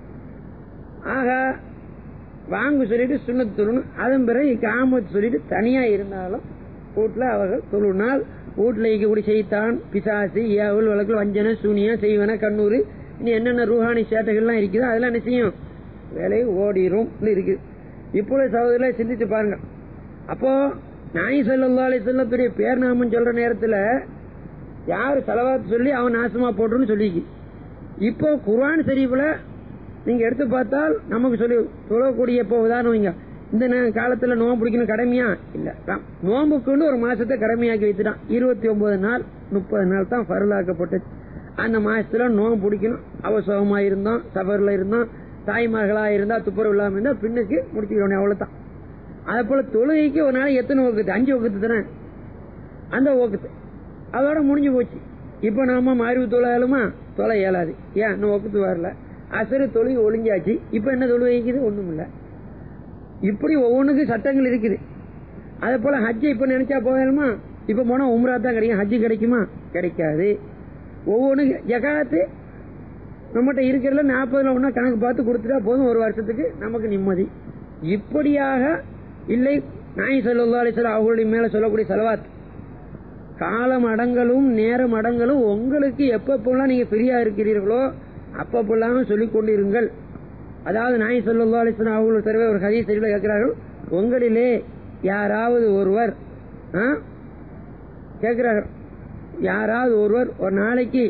ஆக வாங்க சொல்லிட்டு சுன்னத்து தொழணும். அதன் பிறகு இக்காமத் சொல்லிட்டு தனியா இருந்தாலும் வீட்டுல அவர்கள் தொழுனால் வீட்டுல இருக்கக்கூடிய செய்தான் பிசாசு ஏவல் வழக்கு வஞ்சனை சூனியா செய்வன கண்ணூர் இனி என்னென்ன ரூஹானி சேட்டைகள்லாம் இருக்குதோ அதெல்லாம் என்ன செய்யும், வேலையை ஓடிரும் இருக்கு. இப்பொழுது சகோதரர்களை சிந்திச்சு பாருங்க. அப்போ நாய் ஸல்லல்லாஹு அலைஹி வஸல்லத்துடைய பேர் நாமம் சொல்ற நேரத்துல யாரு ஸலவாத் சொல்லி அவன் நாசமா போட்டுன்னு சொல்லிக்கு. இப்போ குர்ஆன் ஷரீஃப்ல நீங்க எடுத்து பார்த்தால் நமக்கு சொல்லி சொல்லக்கூடிய இப்போ உதாரணம் வைங்க, இந்த காலத்துல நோம்பு பிடிக்கணும் கடமையா இல்ல, நோம்புக்குன்னு ஒரு மாசத்தை கடமையாக்கி வைத்துட்டான். இருபத்தி ஒன்பது நாள் முப்பது நாள் தான் பரலாக்கப்பட்டது. அந்த மாசத்துல நோம்பு பிடிக்கணும். அவசரமா இருந்தோம், சபர்ல இருந்தோம், தாய்மார்களா இருந்தா துப்புரவு இல்லாம இருந்தா பின்னுக்கு முடிச்சுக்கிறோம், அவ்வளவுதான். அதே போல தொழுகைக்கு ஒரு நாளைக்கு எத்தனை வகுத்து? அஞ்சு வகுத்து தானே. அந்த வகுத்து அதோட முடிஞ்சு போச்சு. இப்ப நாம மாறிவு தொழாலுமா? தொலை இயலாது. ஏன்? இன்னும் வகுத்து வரல. அசரு தொழுகை ஒளிஞ்சாச்சு. இப்ப என்ன தொழுகைக்குது? ஒண்ணும் இல்ல. இப்படி ஒவ்வொன்றுக்கும் சட்டங்கள் இருக்குது. அதே போல ஹஜ்ஜை இப்ப நினைச்சா போகணுமா? இப்ப போனா உம்ரா தான் கிடைக்கும். ஹஜ்ஜு கிடைக்குமா? கிடைக்காது. ஒவ்வொன்று ஜகாத்து நம்மகிட்ட இருக்கிறதுல நாற்பதுல ஒன்னா கணக்கு பார்த்து கொடுத்துட்டா போதும், ஒரு வருஷத்துக்கு நமக்கு நிம்மதி. இப்படியாக இல்லை. நாயி ஸல்லல்லாஹு அலைஹி வஸல்லம் அவர்களுடைய மேல சொல்லக்கூடிய ஸலவாத், காலம் அடங்கலும் நேரம் அடங்கலும் உங்களுக்கு எப்பப்பெல்லாம் நீங்க ஃப்ரீயா இருக்கிறீர்களோ அப்பப்பெல்லாம் சொல்லிக் கொண்டிருங்கள். அதாவது நாயி ஸல்லல்லாஹு அலைஹி வஸல்லம் அவர்கள் தருவே ஒரு ஹதீஸ் ஷரீஃபில் கேட்கிறார்கள், உங்களிலே யாராவது ஒருவர் கேட்கிறார்கள், யாராவது ஒருவர் ஒரு நாளைக்கு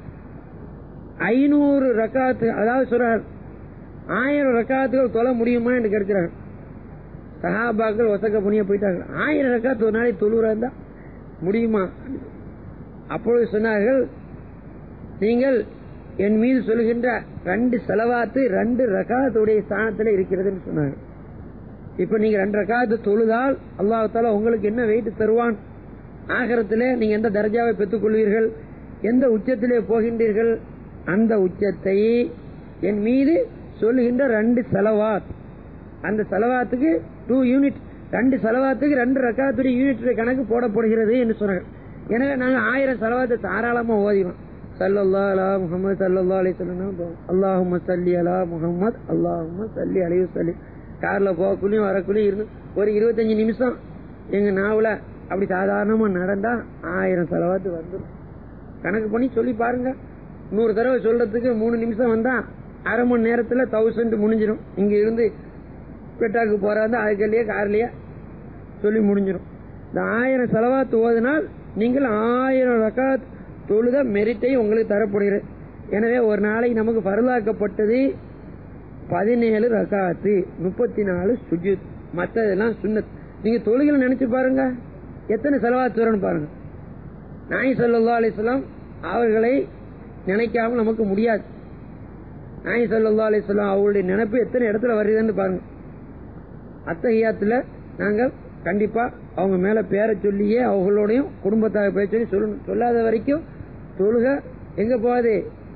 ஐநூறு ரக்காத்து, அதாவது சொல்றார் ஆயிரம் ரக்காத்துகள் தொழ முடியுமா என்று கேட்கிறார்கள். சஹாபாக்கள் ஒசக்க புனிய போயிட்டாங்க. ஆயிரம் ரக்காத்து ஒரு நாளைக்கு தொழுறதா முடியுமா? அப்பொழுது சொன்னார்கள், நீங்கள் என் மீது சொல்லுகின்ற ரெண்டு செலவாத்து ரெண்டு ரக்காத்துடைய ஸ்தானத்தில் இருக்கிறது என்று சொன்னார்கள். இப்ப நீங்க ரெண்டு ரக்காத்து தொழுதால் அல்லாஹ் தஆலா உங்களுக்கு என்ன வெயிட் தருவான்? ஆகிரத்திலே நீங்க எந்த தர்ஜாவை பெற்றுக் கொள்வீர்கள்? எந்த உச்சத்திலே போகின்றீர்கள்? அந்த உச்சத்தை என் மீது சொல்லுகின்ற ரெண்டு செலவாத், அந்த செலவாத்துக்கு டூ யூனிட், ரெண்டு செலவாத்துக்கு ரெண்டு ரக்காத்துடைய யூனிட் கணக்கு போடப்படுகிறது என்று சொன்னார்கள். எனவே நாங்கள் ஆயிரம் செலவாத்தை தாராளமா ஓதிவோம். ஸல்லல்லாஹு அலா முஹம்மது ஸல்லல்லாஹு அலைஹி வஸல்லம், அல்லாஹும்ம ஸல்லி அலா முஹம்மது, அல்லாஹும்ம ஸல்லி அலைஹி வஸல்லம். கார்ல போகக்குள்ளயும் வரக்குள்ளயும் இருந்து ஒரு இருபத்தஞ்சு நிமிஷம் எங்க நாவல அப்படி சாதாரணமா நடந்தா ஆயிரம் செலவாத்து வந்துடும். கணக்கு பண்ணி சொல்லி பாருங்க. நூறு தடவை சொல்றதுக்கு மூணு நிமிஷம் வந்தா அரை மணி நேரத்துல தௌசண்ட் முடிஞ்சிடும். இங்க இருந்து பெட்டாக்கு போறாங்க, அதுக்கல்லையே கார்லயே சொல்லி முடிஞ்சிடும். இந்த ஆயிரம் செலவாத்து ஓதினால் நீங்கள் ஆயிரம் ரக்காத் தொழுத மெரிட்டை உங்களுக்கு தரப்படுகிறது. எனவே ஒரு நாளைக்கு நமக்கு பரலாக்கப்பட்டது பதினேழு ரக்காத்து, முப்பத்தி நாலு சுஜூத், மற்றதெல்லாம் சுன்னத். நீங்க தொழுகையில நினைச்சு பாருங்க எத்தனை செலவாத்து வரணும் பாருங்க. நாயி ஸல்லல்லாஹு அலைஹி வஸல்லம் அவர்களை நினைக்காமல் நமக்கு முடியாது. நாயி ஸல்லல்லாஹு அலைஹி வஸல்லம் அவருடைய நினைப்பு எத்தனை இடத்துல வருதுன்னு பாருங்க. அத்தஹியாத்துல நாங்கள் கண்டிப்பா அவங்க மேல பேரை சொல்லியே அவங்களோடையும் குடும்பத்தாக பேர் சொல்லி சொல்லணும். சொல்லாத வரைக்கும் தொழுக எங்க போகாது,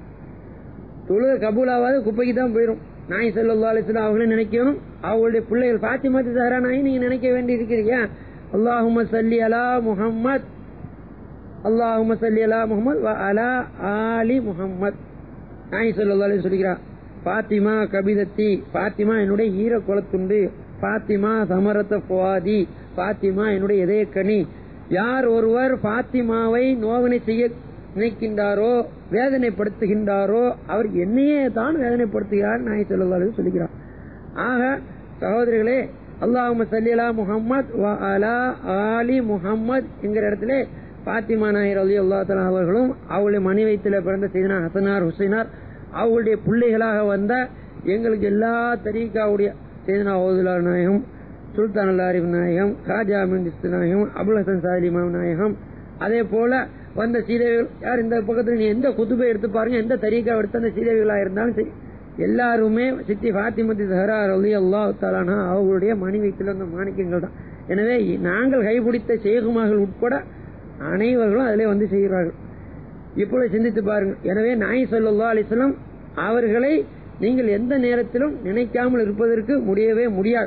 தொழுக கபூலாவாது, குப்பைக்கு தான் போயிடும். நாயி ஸல்லல்லாஹு அலைஹி வஸல்லம் அவங்களே நினைக்கணும். அவங்களுடைய பிள்ளைகள் ஃபாத்திமா ஸஹ்ரா நாயி நீங்க நினைக்க வேண்டி இருக்கிறீங்க. அல்லாஹும்ம ஸல்லி அலா முஹம்மத், அல்லாஹும்ம ஸல்லி அலா முஹம்மத் வ அலா ஆலி முஹம்மத். நாயி ஸல்லல்லாஹு அலைஹி சொல்கிறார், ஃபாத்திமா கபிதத்தி, ஃபாத்திமா என்னுடைய ஈர குலத்துண்டு, ஃபாத்திமா சமரத்த ஃபுவாதி, ஃபாத்திமா என்னுடைய இதயக்கனி. யார் ஒருவர் ஃபாத்திமாவை நோவினை செய்ய நினைக்கின்றாரோ, வேதனைப்படுத்துகின்றாரோ, அவர் என்னையே தான் வேதனைப்படுத்துகிறார் நாயி ஸல்லல்லாஹு அலைஹி சொல்கிறார். ஆக சகோதரிகளே, அல்லாஹும்ம ஸல்லி அலா முஹம்மத் வ அலா ஆலி முஹம்மத் என்கிற இடத்துல ஃபாத்திமா நாயி ரலியல்லாஹு தஆலா அவர்களும் அவளுடைய மணி வயிற்றில பிறந்த சையதுனா ஹசனார் ஹுசைனார் அவளுடைய பிள்ளைகளாக வந்த எங்களுக்கு எல்லா தரீகாவுடைய சையதுனா ஓதுலார் நாயகம், சுல்தான் அல் ஆரிஃப் நாயகம், காஜா அமீன் சிஸ்தி நாயகம், அபுல் ஹசன் சாலி இமாம் நாயகம், அதே போல வந்த சீதேவிகள் யார் இந்த பக்கத்தில் நீ எந்த குத்துபை எடுத்து பாருங்க, எந்த தரீகா எடுத்து அந்த சீதேவிகளா இருந்தாலும் சரி, எல்லாருமே சித்தி ஃபாத்திமத்தி ஸஹ்ரா ரலியல்லாஹு தஆலா அன்ஹா அவர்களுடைய மணி வயிற்றில வந்த மாணிக்கங்கள் தான். எனவே நாங்கள் கைபிடித்த ஷேகுமார்கள் உட்பட அனைவர்களும் அதிலே வந்து செய்கிறார்கள். இப்பொழுது சிந்தித்து பாருங்கள். எனவே நாயி ஸல்லல்லாஹு அலைஹி வஸல்லம் அவர்களை நீங்கள் எந்த நேரத்திலும் நினைக்காமல் இருப்பதற்கு முடியவே முடியாது.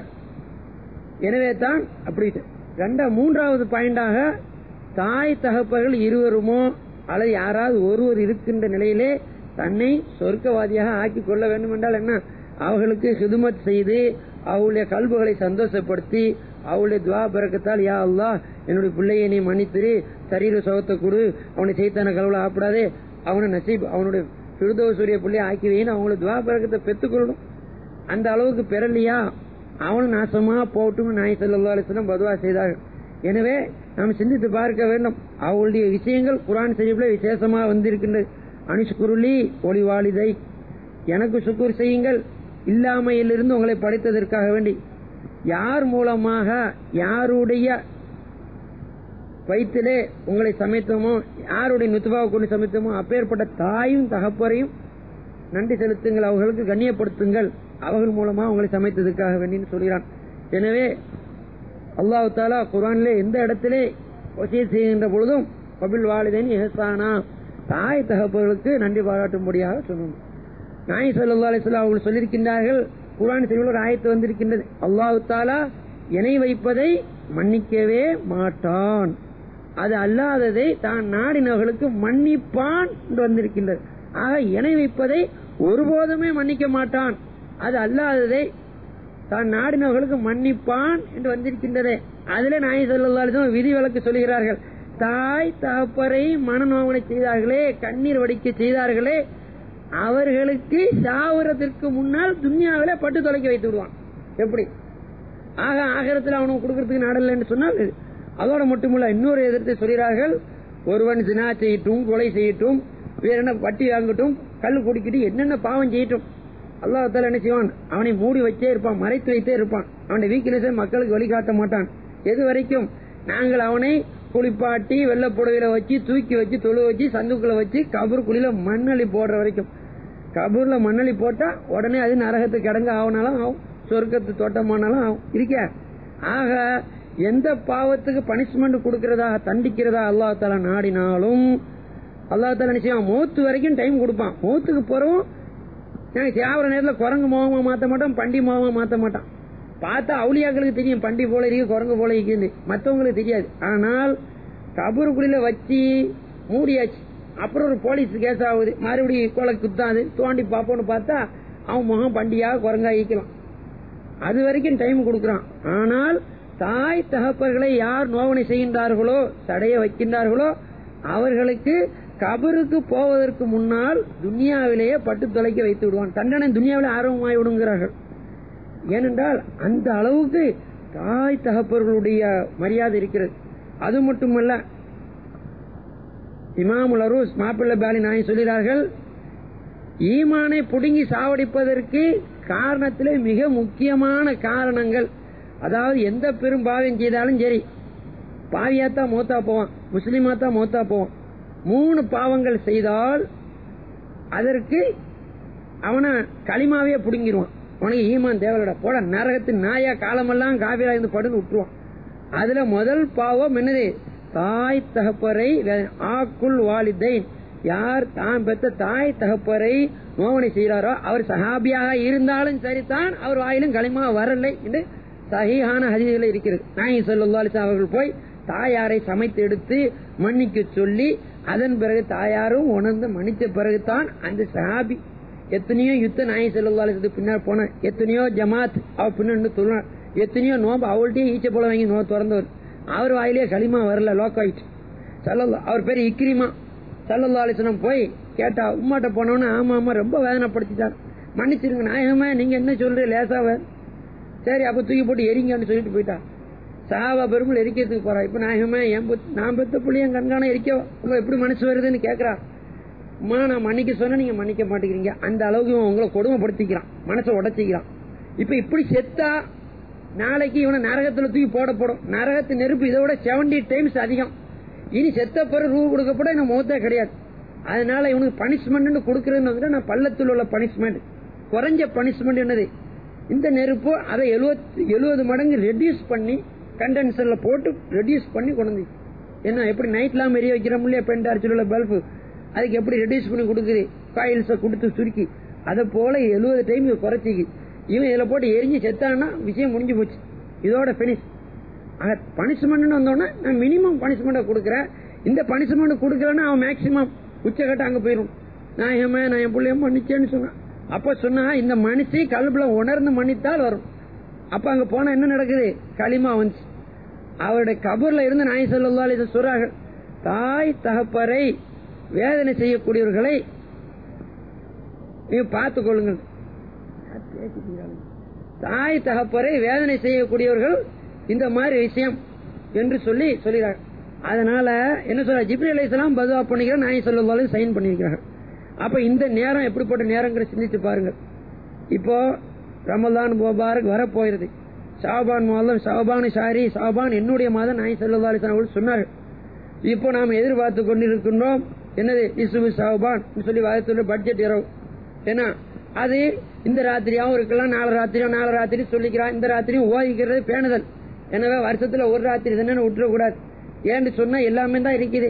எனவே தான் அப்படி ரெண்டா மூன்றாவது பாயிண்டாக தாய் தகப்பர்கள் இருவருமோ அல்லது யாராவது ஒருவர் இருக்கின்ற நிலையிலே தன்னை சொர்க்கவாதியாக ஆக்கி கொள்ள வேண்டும் என்றால் என்ன, அவர்களுக்கு ஹிதுமத் செய்து அவளுடைய கல்புகளை சந்தோஷப்படுத்தி அவளுடைய துவா பரக்கத்தால், யா அல்லாஹ் என்னுடைய பிள்ளையை நீ மன்னித்திரு, சரீர சுகத்தை கொடு, அவனை செய்தான கலவுல ஆப்பிடாதே, அவனை நசீப் அவனுடைய ஃபிர்தௌஸுடைய பிள்ளையை ஆக்கி வைன்னு அவங்களுடைய துவா பரக்கத்தை பெற்றுக்கொள்ளணும். அந்த அளவுக்கு பெறலையா அவனும் நாசமா போட்டும் நாயி ஸல்லல்லாஹு அலைஹி வஸல்லம் பதுவா செய்தார்கள். எனவே நாம் சிந்தித்து பார்க்க வேண்டும். அவளுடைய விஷயங்கள் குர்ஆன் ஷரீஃபிலே விசேஷமாக வந்திருக்கின்றது. அனுஷ்குருளி ஒளிவாளிதை, எனக்கு சுக்குர் செய்யுங்கள் இல்லாமையிலிருந்து உங்களை படைத்ததற்காக வேண்டி. யார் மூலமாக யாருடைய வயிற்றிலே உங்களை சமைத்தோமோ, யாருடைய நுத்பாவை கொண்டு சமைத்தோமோ அப்பேற்பட்ட தாயும் தகப்பரையும் நன்றி செலுத்துங்கள், அவர்களுக்கு கண்ணியப்படுத்துங்கள், அவர்கள் மூலமா உங்களை சமைத்ததுக்காக வேண்டின்னு சொல்கிறான். எனவே அல்லாஹ் தஆலா குர்ஆனிலே எந்த இடத்திலே வசியத் செய்கின்ற பொழுதும் வபில் வாலிதைனி இஹ்சானா, தாய் தகப்பர்களுக்கு நன்றி பாராட்டும்படியாக சொல்லணும். நாயகம் ஸல்லல்லாஹு அலைஹி வஸல்லம் அவர்கள் சொல்லியிருக்கின்றார்கள், குர்ஆன் ஷரீஃபில் ஒரு ஆயத்து வந்திருக்கின்றது, அல்லாஹ் தஆலா இணை வைப்பதை மன்னிக்கவே மாட்டான், அது அல்லாததை தான் நாடினவர்களுக்கு மன்னிப்பான் என்று வந்திருக்கின்றது. ஆக இணை வைப்பதை ஒருபோதுமே மன்னிக்க மாட்டான், அது அல்லாததை தான் நாடினவர்களுக்கு மன்னிப்பான் என்று வந்திருக்கின்றது. அதுல நாயகம் ஸல்லல்லாஹு அலைஹி வஸல்லம் விதி விலக்கு சொல்கிறார்கள், தாய் தகப்பரை மனநோவனை செய்தார்களே, கண்ணீர் வடிக்க செய்தார்களே, அவர்களுக்கு சாவரத்திற்கு முன்னால் துன்யாவில பட்டு தொலைக்க வைத்து விடுவான். எப்படி? ஆக ஆகிரத்தில் அவனுக்கு கொடுக்கறதுக்கு நாடல் என்று சொன்னால் அதோட மட்டுமல்ல, இன்னொரு எதிர்த்து சொல்கிறார்கள், ஒருவன் ஜினா செய்யட்டும், கொலை செய்யட்டும், வேற என்ன வட்டி வாங்கட்டும், கல் குடிக்கிட்டு என்னென்ன பாவம் செய்யட்டும், அல்லாஹ் தஆலா என்ன செய்வான், அவனை மூடி வச்சே இருப்பான், மறைத்து வைத்தே இருப்பான். அவனுடைய வீக்னஸை மக்களுக்கு வழிகாட்ட மாட்டான். எது வரைக்கும் நாங்கள் அவனை குளிப்பாட்டி வெள்ளை புடவையில வச்சு தூக்கி வச்சு தொழு வச்சு சந்துக்குள்ள வச்சு கபூர் குழியில மண்ணளி போடுற வரைக்கும். கபூர்ல மண்ணளி போட்டா உடனே அது நரகத்துக்கு கிடங்க ஆகுனாலும் ஆகும், சொர்க்கத்து தோட்டமானாலும் ஆகும். இருக்க ஆக எந்த பாவத்துக்கு பனிஷ்மெண்ட் கொடுக்கிறதா தண்டிக்கிறதா அல்லாஹ் தஆலா நாடினாலும் அல்லாஹ் தஆலா நிச்சயம் மௌத்து வரைக்கும் டைம் கொடுப்பான். மௌத்துக்கு போறவும் சாவர நேரத்தில் குரங்கு மோகமா மாத்த மாட்டான், பண்டி மோகமா மாத்த மாட்டான். பார்த்தா அவுளியாக்களுக்கு தெரியும் பண்டி போல இருக்கு, குரங்கு போல இருக்குது, மற்றவங்களுக்கு தெரியாது. ஆனால் கபூருக்குள்ள வச்சு மூடியாச்சு, அப்புறம் ஒரு போலீஸ் கேஸ் ஆகுது, மறுபடியும் கொலை குத்தாது, தோண்டி பார்ப்போன்னு பார்த்தா அவன் முகம் பண்டியாக குரங்கா ஈக்கலாம். அது வரைக்கும் டைம் கொடுக்கறான். ஆனால் தாய் தகப்பர்களை யார் நோவனை செய்கின்றார்களோ, தடைய வைக்கின்றார்களோ, அவர்களுக்கு கபருக்கு போவதற்கு முன்னால் துன்யாவிலேயே பட்டு தொலைக்க வைத்து விடுவான். தண்டனை துன்யாவிலே ஆர்வமாய் விடுங்கிறார்கள். ஏனென்றால் அந்த அளவுக்கு தாய் தகப்பர்களுடைய மரியாதை இருக்கிறது. அது மட்டுமல்ல, இமாமுல் அரூஸ் மாப்பிள்ளை பாலி நாய் சொல்கிறார்கள், ஈமானை புடுங்கி சாவடிப்பதற்கு காரணத்திலே மிக முக்கியமான காரணங்கள், அதாவது எந்த பெரும் பாவம் செய்தாலும் சரி, பாவியாத்தான் மௌத்தா போவான், முஸ்லிமாத்தான் மௌத்தா போவான். மூணு பாவங்கள் செய்தால் அதற்கு அவனை களிமாவே புடுங்கிடுவான். உனக்கு ஈமான் தேவலோட போட நரகத்தின் நாயா காலமெல்லாம் காவிரா இருந்து படுன்னு விட்டுருவான். அதுல முதல் பாவம் என்னது? தாய் தகப்பரை ஆக்குல் வாலிதைன், யார் தான் பெற்ற தாய் தகப்பரை நோவனை செய்கிறாரோ அவர் சஹாபியாக இருந்தாலும் சரிதான், அவர் வாயிலும் களிமா வரலை என்று சஹீஹான ஹதீஸ்ல இருக்கிறது. நாயகம் ஸல்லல்லாஹு அலைஹி வஸல்லம் அவர்கள் போய் தாயாரை சமைத்து எடுத்து மன்னிக்க சொல்லி அதன் பிறகு தாயாரும் உணர்ந்து மன்னித்த பிறகுதான் அந்த சஹாபி எத்தனையோ யுத்த நாயகம் ஸல்லல்லாஹு அலைஹி வஸல்லம் பின்னால் போன, எத்தனையோ ஜமாத் அவ பின்னாடி சொல்ல, எத்தனையோ நோம்பு அவள்கிட்டயே ஈச்ச போல வாங்கி நோ திறந்தவர், அவர் வாயிலேயே களிமா வரல, லோக் ஆயிட்டு. சல்லல்லா அவர் பேரு இக்ரிமா. ஸல்லல்லாஹு அலைஹி வஸல்லம் போய் கேட்டா, உம்மாட்ட போனோன்னு ஆமா ஆமா ரொம்ப வேதனைப்படுத்திட்டார், மன்னிச்சிருங்க நாயகமே, நீங்க என்ன சொல்றீங்க லேசாவ, சரி அப்ப தூக்கி போட்டு எரிங்கன்னு சொல்லிட்டு போயிட்டா. சாவா பெருமல் எரிக்கிறதுக்கு போறா. இப்ப நாயகமே என் நான் பெத்த புள்ளிய கண்காண எரிக்க உங்க எப்படி மனசு வருதுன்னு கேக்குறா. அம்மா நான் மன்னிக்க சொன்ன நீங்க மன்னிக்க மாட்டேங்கிறீங்க, அந்த அளவுக்கு இவன் உங்களை கொடுமைப்படுத்திக்கிறான், மனசை உடைச்சிக்கிறான். இப்ப இப்படி செத்தா நாளைக்கு இவனை நரகத்துல தூக்கி போடப்படும். நரகத்து நெருப்பு இதை விட செவன்டி டைம்ஸ் அதிகம். இனி செத்த பிறகு ரூ கொடுக்கப்பட இன்னும் மௌத்தே கிடையாது. அதனால இவனுக்கு பனிஷ்மெண்ட் கொடுக்கறதுன்னு வந்துட்டு நான் பள்ளத்தில் உள்ள பனிஷ்மெண்ட், குறைஞ்ச பனிஷ்மெண்ட் என்னது, இந்த நெருப்பு அதை எழுபது எழுபது மடங்கு ரெடியூஸ் பண்ணி கண்டென்சர்ல போட்டு ரெடியூஸ் பண்ணி கொண்டு என்ன எப்படி நைட்லாம் எரிய வைக்கிறோம் இல்லையா, பெண்ட் அரிசியில் பல்பு, அதுக்கு எப்படி ரெடியூஸ் பண்ணி கொடுக்குது, காயில்ஸை கொடுத்து சுருக்கி, அதை போல எழுபது டைம் குறைச்சிக்கு. இவன் இதுல போட்டு எரிஞ்சு செத்தான்னா விஷயம் முடிஞ்சு போச்சு, இதோட பினிஷ். பனிஷ்மெண்ட் வந்தோடனே நான் மினிமம் பனிஷ்மெண்ட் கொடுக்குறேன், இந்த பனிஷ்மெண்ட் கொடுக்கலன்னா அவன் மேக்சிமம் உச்சகட்ட அங்க போயிடும். நான் ஏமா நான் என் பிள்ளைய மன்னிச்சேன்னு சொன்னான். அப்ப சொன்னா இந்த மனுஷி கல்புல உணர்ந்து மன்னித்தால் வரும். அப்ப அங்க போனா என்ன நடக்குது, களிமா வந்துச்சு. அவருடைய கபூர்ல இருந்து நாயகம் ஸல்லல்லாஹு அலைஹி வஸல்லம் சொல்றார்கள், தாய் தகப்பரை வேதனை செய்யக்கூடியவர்களை நீங்க பார்த்துக் கொள்ளுங்கள். தாய் தகப்பரை வேதனை செய்யக்கூடியவர்கள் இந்த மாதிரி விஷயம் என்று சொல்லி சொல்கிறார்கள். அதனால என்ன சொல்ற, ஜிப்ரீல் அலைஹிஸ்ஸலாம் பதுவா பண்ணிக்கிற நாயகம் ஸல்லல்லாஹு அலைஹி வஸல்லம் சைன் பண்ணிருக்கிறார்கள். அப்ப இந்த நேரம் எப்படிப்பட்ட நேரங்களை சிந்திச்சு பாருங்கள். இப்போ ரமலான் முபாரக் வர போயிருது, ஷாபான் மாதம் ஷாபான் ஷாரி ஷாபான் என்னுடைய மாதம் நாயகம் ஸல்லல்லாஹு அலைஹி வஸல்லம் அவர்கள் சொன்னார்கள். இப்போ நாம் எதிர்பார்த்து கொண்டிருக்கின்றோம் என்னது இசுபு ஷாபான் சொல்லி வாதத்தோட பட்ஜெட் இரவு. ஏன்னா அது இந்த ராத்திரியாவும் இருக்கலாம், நாலு ராத்திரியும் நாலு ராத்திரி சொல்லிக்கிறான், இந்த ராத்திரியும் ஓதிக்கிறது பேணுதல். எனவே வருஷத்துல ஒரு ராத்திரி தானே விட்டுறக்கூடாது. ஏன்னு சொன்னா எல்லாமே தான் இருக்குது.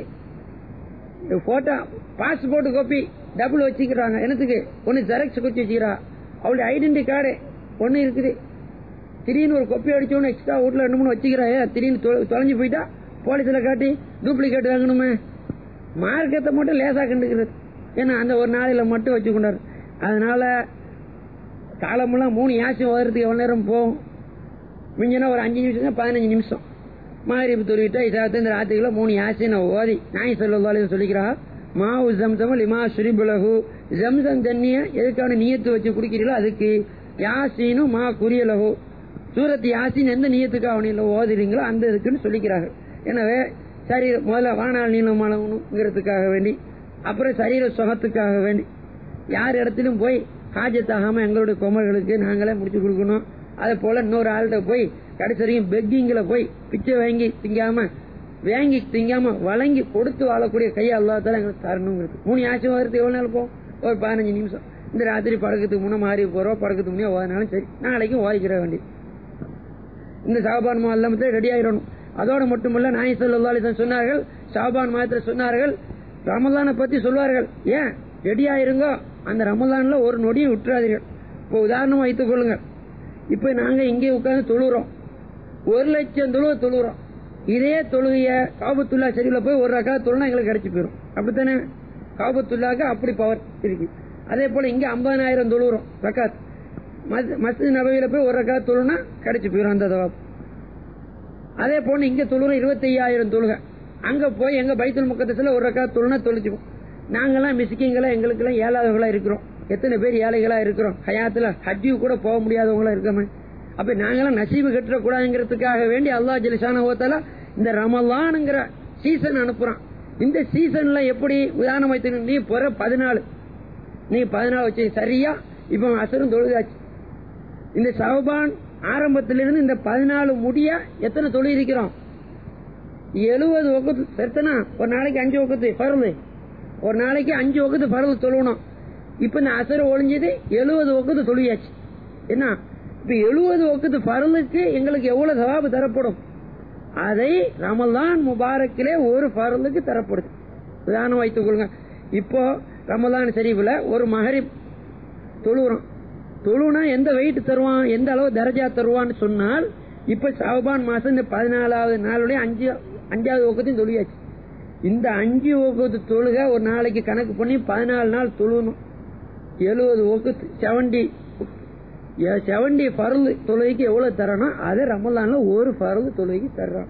போட்டோ பாஸ்போர்ட் காப்பி டபுள் வச்சுக்கிறாங்க. என்னத்துக்கு? ஒன்னு ஜெராக்ஸ் குத்தி வச்சுக்கிறா. அவளுடைய ஐடென்டி கார்டு ஒன்னு இருக்குது. திடீர்னு ஒரு கொப்பி அடிச்சோன்னு எக்ஸ்ட்ரா வீட்டுல ரெண்டு மூணு வச்சுக்கிறா. திடீர்னு தொலைஞ்சு போயிட்டா போலீஸ்ல காட்டி டூப்ளிகேட் வாங்கணுமே. மார்க்கத்தை மட்டும் லேசா கண்டுக்கிறது. ஏன்னா அந்த ஒரு நாளையில மட்டும் வச்சுக்கொண்டாரு. அதனால காலமெல்லாம் மூணு யாசம் ஓதுறதுக்கு எவ்வளவு நேரம் போகும்? மிஞ்சினா ஒரு அஞ்சு நிமிஷம் பதினஞ்சு நிமிஷம். மகரிப் தொழுவிட்டா இசாத்து இந்த ராத்திரிக்குள்ள மூணு யாசின் ஓதி நாயகம் ஸல்லல்லாஹு அலைஹி வஸல்லம் சொல்லிக்கிறா, மாவு ஜம்சம் லிமா ஷுரிபலஹு, ஜம்சம் தண்ணிய எதுக்கான நியத்து வச்சு குடிக்கிறீங்களோ அதுக்கு, யாசீனும் மா குறியலஹு, சூரத் யாசின் எந்த நியத்துக்காக நீங்க ஓதுறீங்களோ அந்த இதுக்குன்னு சொல்லிக்கிறார்கள். எனவே சரீர முதல்ல வானால் நீளமானவனுங்கிறதுக்காக வேண்டி, அப்புறம் சரீர சுகத்துக்காக வேண்டி, யார் இடத்திலும் போய் ஹாஜத்தாகாம எங்களுடைய குமர்களுக்கு நாங்களே முடிச்சு கொடுக்கணும். அதே போல இன்னொரு ஆள்கிட்ட போய் கடைசி வரைக்கும் பெக்கிங்ல போய் பிச்சை வாங்கி திங்காம வாங்கி திங்காம வழங்கி கொடுத்து வாழக்கூடிய கையை அல்லாஹ் எங்களுக்கு தரணுங்கிறது. மூணு ஆட்சி வாரத்துக்கு எவ்வளவு நாள் போகும்? ஒரு பதினஞ்சு நிமிஷம். இந்த ராத்திரி படக்கத்துக்கு முன்னே மாறி போறோம், படக்கத்துக்கு முன்னே ஓதினாலும் சரி, நாளைக்கும் ஓதிக்கிற வேண்டி இந்த ஷாபான் மாதத்துல ரெடி ஆயிடணும். அதோட மட்டுமல்ல நாயகம் ஸல்லல்லாஹு அலைஹி வஸல்லம் சொன்னார்கள், ஷாபான் மாதத்துல சொன்னார்கள், ரமலானை பத்தி சொல்வார்கள், ஏன் ரெடி ஆயிருங்க, அந்த ரமலான்ல ஒரு நொடியை விட்டுறாதீர்கள். இப்போ உதாரணம் வைத்துக் கொள்ளுங்க, இப்ப நாங்க இங்கே உட்கார்ந்து தொழுறோம், ஒரு லட்சம் தொழுவ தொழுறோம். இதே தொழுகைய காபத்துல்லா ஷரீஃப்ல போய் ஒரு ரக்கா தொழுனா எங்களுக்கு கிடைச்சு போயிடும். அப்படித்தானே? காபத்துல்லாக்கு அப்படி பவர் இருக்கு. அதே போல இங்க ஐம்பதாயிரம் தொழுறோம் ரக்காத், மஸ்ஜித் நபவியில போய் ஒரு ரக்கா தொழுனா கிடைச்சு போயிடும் அந்த தவாப். அதே போல இங்க தொழுறோம் இருபத்தி ஐயாயிரம் தொழுக, அங்க போய் எங்க பைத்துல் முக்கத்தஸ்ல ஒரு ரக்கா தொழுனா தொழுச்சுப்போம். நாங்கெல்லாம் மிஸ்கிங்களா, எங்களுக்கு எல்லாம் ஏழாதவங்களா இருக்கிறோம். எத்தனை பேர் ஏழைகளா இருக்கிறோம், ஹயாத்துல ஹஜ்ஜு கூட போக முடியாதவங்களா இருக்கோமே. அப்ப நாங்கெல்லாம் நசீபு கட்டுற கூடாதுங்கிறதுக்காக வேண்டி அல்லாஹ் ஜல்ஷானஹு வ தஆலா இந்த ரமலான்ங்கிற சீசன் அனுப்புறான். இந்த சீசன்ல எப்படி உதாரணம் வைத்து, நீ போற பதினாலு நீ பதினாலு வச்சு சரியா இப்ப அசரும் தொழுதாச்சு. இந்த ஷஅபான் ஆரம்பத்திலிருந்து இந்த பதினாலு முடிய எத்தனை தொழு இருக்கிறோம்? எழுபது வகுத்து செத்தனா ஒரு நாளைக்கு அஞ்சு வகுத்து பரவு, ஒரு நாளைக்கு அஞ்சு வகுத்து பரவு தொழுவணும். இப்ப இந்த அசர ஒழிஞ்சது எழுபது வகுத்து தொழுவியாச்சு. என்ன இப்ப எழுபது வகுத்து பரலுக்கு எங்களுக்கு எவ்வளவு சவாபு தரப்படும்? அதை ரமலான் முபாரக்கிலே ஒரு பரலுக்கு தரப்படுது. உதாரணம் வைத்துக் கொள்ளுங்க, இப்போ ரமலான் ஷரீஃப்ல ஒரு மகரிப் தொழுறோம், தொழுனா எந்த வெயிட் தருவான், எந்த அளவு தரஜா தருவான்னு சொன்னால், இப்ப ஷஅபான் மாசம் இந்த பதினாலாவது நாளுடைய அஞ்சு அஞ்சாவது வகுத்தையும் தொழுவியாச்சு. இந்த அஞ்சு வகுத்து தொழுக ஒரு நாளைக்கு கணக்கு பண்ணி பதினாலு நாள் தொழுணும். எழுபது வகுத்து செவன்டி செவன்டி பரல் தொழுகைக்கு எவ்வளவு தரணும், அதை ரமலான்ல ஒரு பரல் தொழுகைக்கு தர்றான்.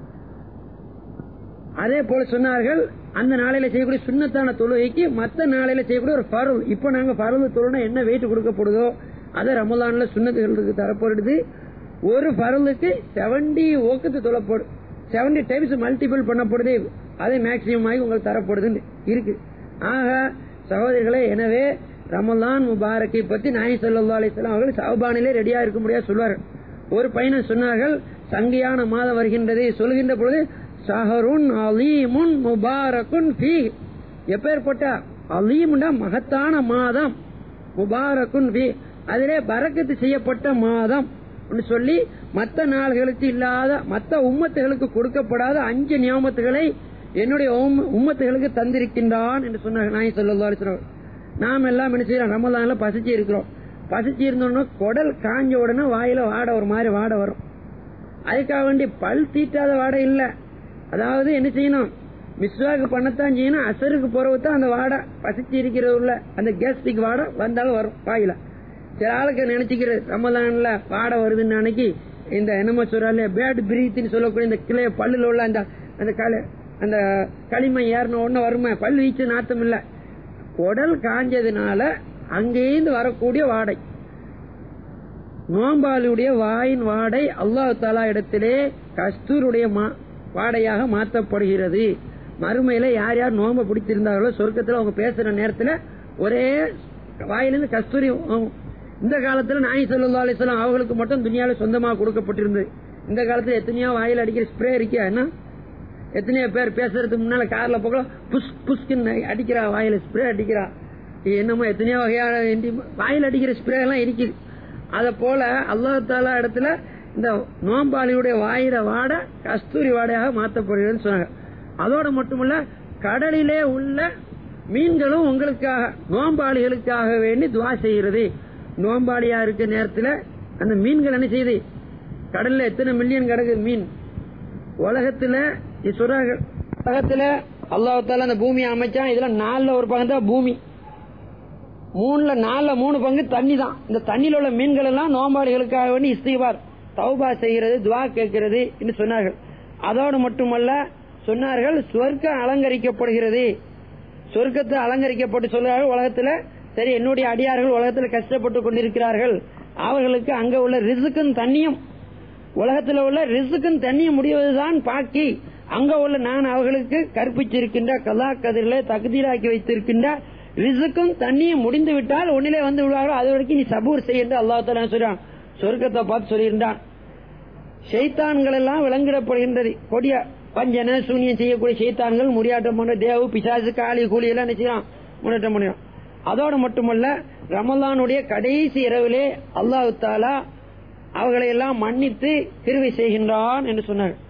அதே போல சொன்னார்கள், அந்த நாளையில செய்யக்கூடிய சுன்னத்தான தொழுகைக்கு மற்ற நாளையில செய்யக்கூடிய ஒரு பரல், இப்ப நாங்க பரல் தொழுனா என்ன வெயிட் கொடுக்கப்படுதோ அதை ரமலான்ல சுன்னத்துகளுக்கு தரப்படுது. ஒரு பரலுக்கு செவன்டி ஓக்கத்து தொழப்படும், செவன்டி டைம்ஸ் மல்டிபிள் பண்ணப்படுது, அதே மேக்சிமம் ஆகி உங்களுக்கு தரப்படுதுன்னு இருக்கு. ஆக சகோதரிகளே, எனவே ரமலான் முபாரக்கை பற்றி நாயகம் ஸல்லல்லாஹு அலைஹி வஸல்லம் அவர்கள் ஷஅபானிலே ரெடியா இருக்க முடியாது சொல்வார்கள். ஒரு பையன் சொன்னார்கள், சங்கையான மாதம் வருகின்றது சொல்கின்ற பொழுது, ஷஹருன் அலீமுன் முபாரக்குன் ஃபீஹ், எப்பேற்பட்ட அலீமுண்டா மகத்தான மாதம், முபாரக்குன் ஃபீஹ் அதிலே பரக்கத்து செய்யப்பட்ட மாதம் சொல்லி மற்ற நாள்களுக்கு இல்லாத, மற்ற உம்மத்துகளுக்கு கொடுக்கப்படாத அஞ்சு நியாமத்துகளை என்னுடைய உம்மத்துகளுக்கு தந்திருக்கின்றான் என்று சொன்னார்கள் நாயகம் ஸல்லல்லாஹு அலைஹி வஸல்லம். நாம் எல்லாம் என்ன செய்யறோம், ரமலான்ல பசிச்சு இருக்கிறோம். பசிச்சு இருந்தோம்னா குடல் காஞ்ச உடனே வாயில வாடை ஒரு மாதிரி வாடை வரும். அதுக்காக வேண்டி பல் தீட்டாத வாடை இல்ல, அதாவது என்ன செய்யணும், மிஸ்வாக்கு பண்ணத்தான் செய்யணும். அசருக்கு போறவுதான் அந்த வாடை பசிச்சு இருக்கிறதுல அந்த கேஸ்ட்ரிக் வாடை வந்தாலும் வரும் வாயில. சில ஆளுக்கு நினைச்சுக்கிறது ரமலான்ல வாடை வருதுன்னு அன்னைக்கு இந்த என்னமோ சொல்றாங்க பேட் பிரீத்னு சொல்லக்கூடிய இந்த கிளைய பல்லுல உள்ள அந்த அந்த அந்த களிமை ஏறின உடனே வருமே, பல் வீச்சு நாத்தம் இல்ல, உடல் காஞ்சதுனால அங்கேருந்து வரக்கூடிய வாடை, நோம்பாளுடைய வாயின் வாடை அல்லாஹ் தஆலா இடத்திலே கஸ்தூருடைய வாடையாக மாற்றப்படுகிறது. மறுமையில யார் யார் நோம்ப பிடிச்சிருந்தார்களோ சொர்க்கத்துல அவங்க பேசுற நேரத்துல ஒரே வாயிலிருந்து கஸ்தூரி இந்த காலத்துல நாயி ஸல்லல்லாஹு அலைஹி வஸல்லம் அவங்களுக்கு மட்டும் துனியால சொந்தமாக கொடுக்கப்பட்டிருந்தது. இந்த காலத்துல எத்தனையோ வாயில அடிக்கிற ஸ்ப்ரே இருக்கா என்ன, எத்தனையோ பேர் பேசுறதுக்கு முன்னால கார்ல போக புஷ் புஷ்குன்னு அடிக்கிறா, வாயில ஸ்ப்ரே அடிக்கிறா, என்னமோ எத்தனையோ வகையான வாயில் அடிக்கிற ஸ்ப்ரே எல்லாம் இருக்குது. அத போல அல்லாஹ் தஆலா இடத்துல இந்த நோம்பாளியுடைய வாயில வாட கஸ்தூரி வாடையாக மாற்றப்படுகிறதுன்னு சொன்னாங்க. அதோட மட்டுமல்ல, கடலிலே உள்ள மீன்களும் உங்களுக்காக நோம்பாளிகளுக்காக வேண்டி துவா செய்கிறது. நோம்பாளியா இருக்க நேரத்தில் அந்த மீன்கள் என்ன செய்யுது, கடல்ல எத்தனை மில்லியன் கிடக்குது மீன். உலகத்துல சொல்றாங்க, உலகத்துல அல்லாஹ் தஆலா அந்த பூமியை அமைச்சான். இதுல நாலுல ஒரு பங்கு தான் பூமி, மூணுல நாலுல மூணு பங்கு தண்ணி தான். இந்த தண்ணியில உள்ள மீன்கள் எல்லாம் நோம்பாளிகளுக்காக வேண்டி இஸ்திக்பார் தௌபா செய்கிறது, துவா கேட்கிறது என்று சொன்னார்கள். அதோடு மட்டுமல்ல சொன்னார்கள், சொர்க்கம் அலங்கரிக்கப்படுகிறது, சொர்க்கத்தை அலங்கரிக்கப்பட்டு சொல்றார்கள். உலகத்துல சரி என்னுடைய அடியார்கள் உலகத்துல கஷ்டப்பட்டு கொண்டிருக்கிறார்கள், அவர்களுக்கு அங்க உள்ள ரிசுக்கும் தண்ணியும், உலகத்துல உள்ள ரிசுக்கும் தண்ணியும் முடிவதுதான் பாக்கி. அங்க உள்ள நான் அவர்களுக்கு கற்பிச்சிருக்கின்ற கலா கதிரில தகுதியிலாக்கி வைத்திருக்கின்ற ரிசுக்கும் தண்ணியும் முடிந்து விட்டால் ஒன்னிலே வந்து விடுவார்கள், அது வரைக்கும் நீ சபூர் செய்ய என்று அல்லாஹ் தஆலா சொல்றான். சொர்க்கத்தை பார்த்து சொல்லியிருந்தான். ஷைத்தான்கள் எல்லாம் விளங்கிடப்படுகின்றது. கொடிய பஞ்சன சூனியம் செய்யக்கூடிய ஷைத்தான்கள் முடியாட்டம் பண்ண தேவு பிசாசு காளி கூலி எல்லாம் நினைச்சான் முன்னேற்றம் முடியும். அதோடு மட்டுமல்ல, ரமலானுடைய கடைசி இரவிலே அல்லாஹ் தஆலா அவர்களை எல்லாம் மன்னித்து கிருபை செய்கின்றான் என்று சொன்னார்.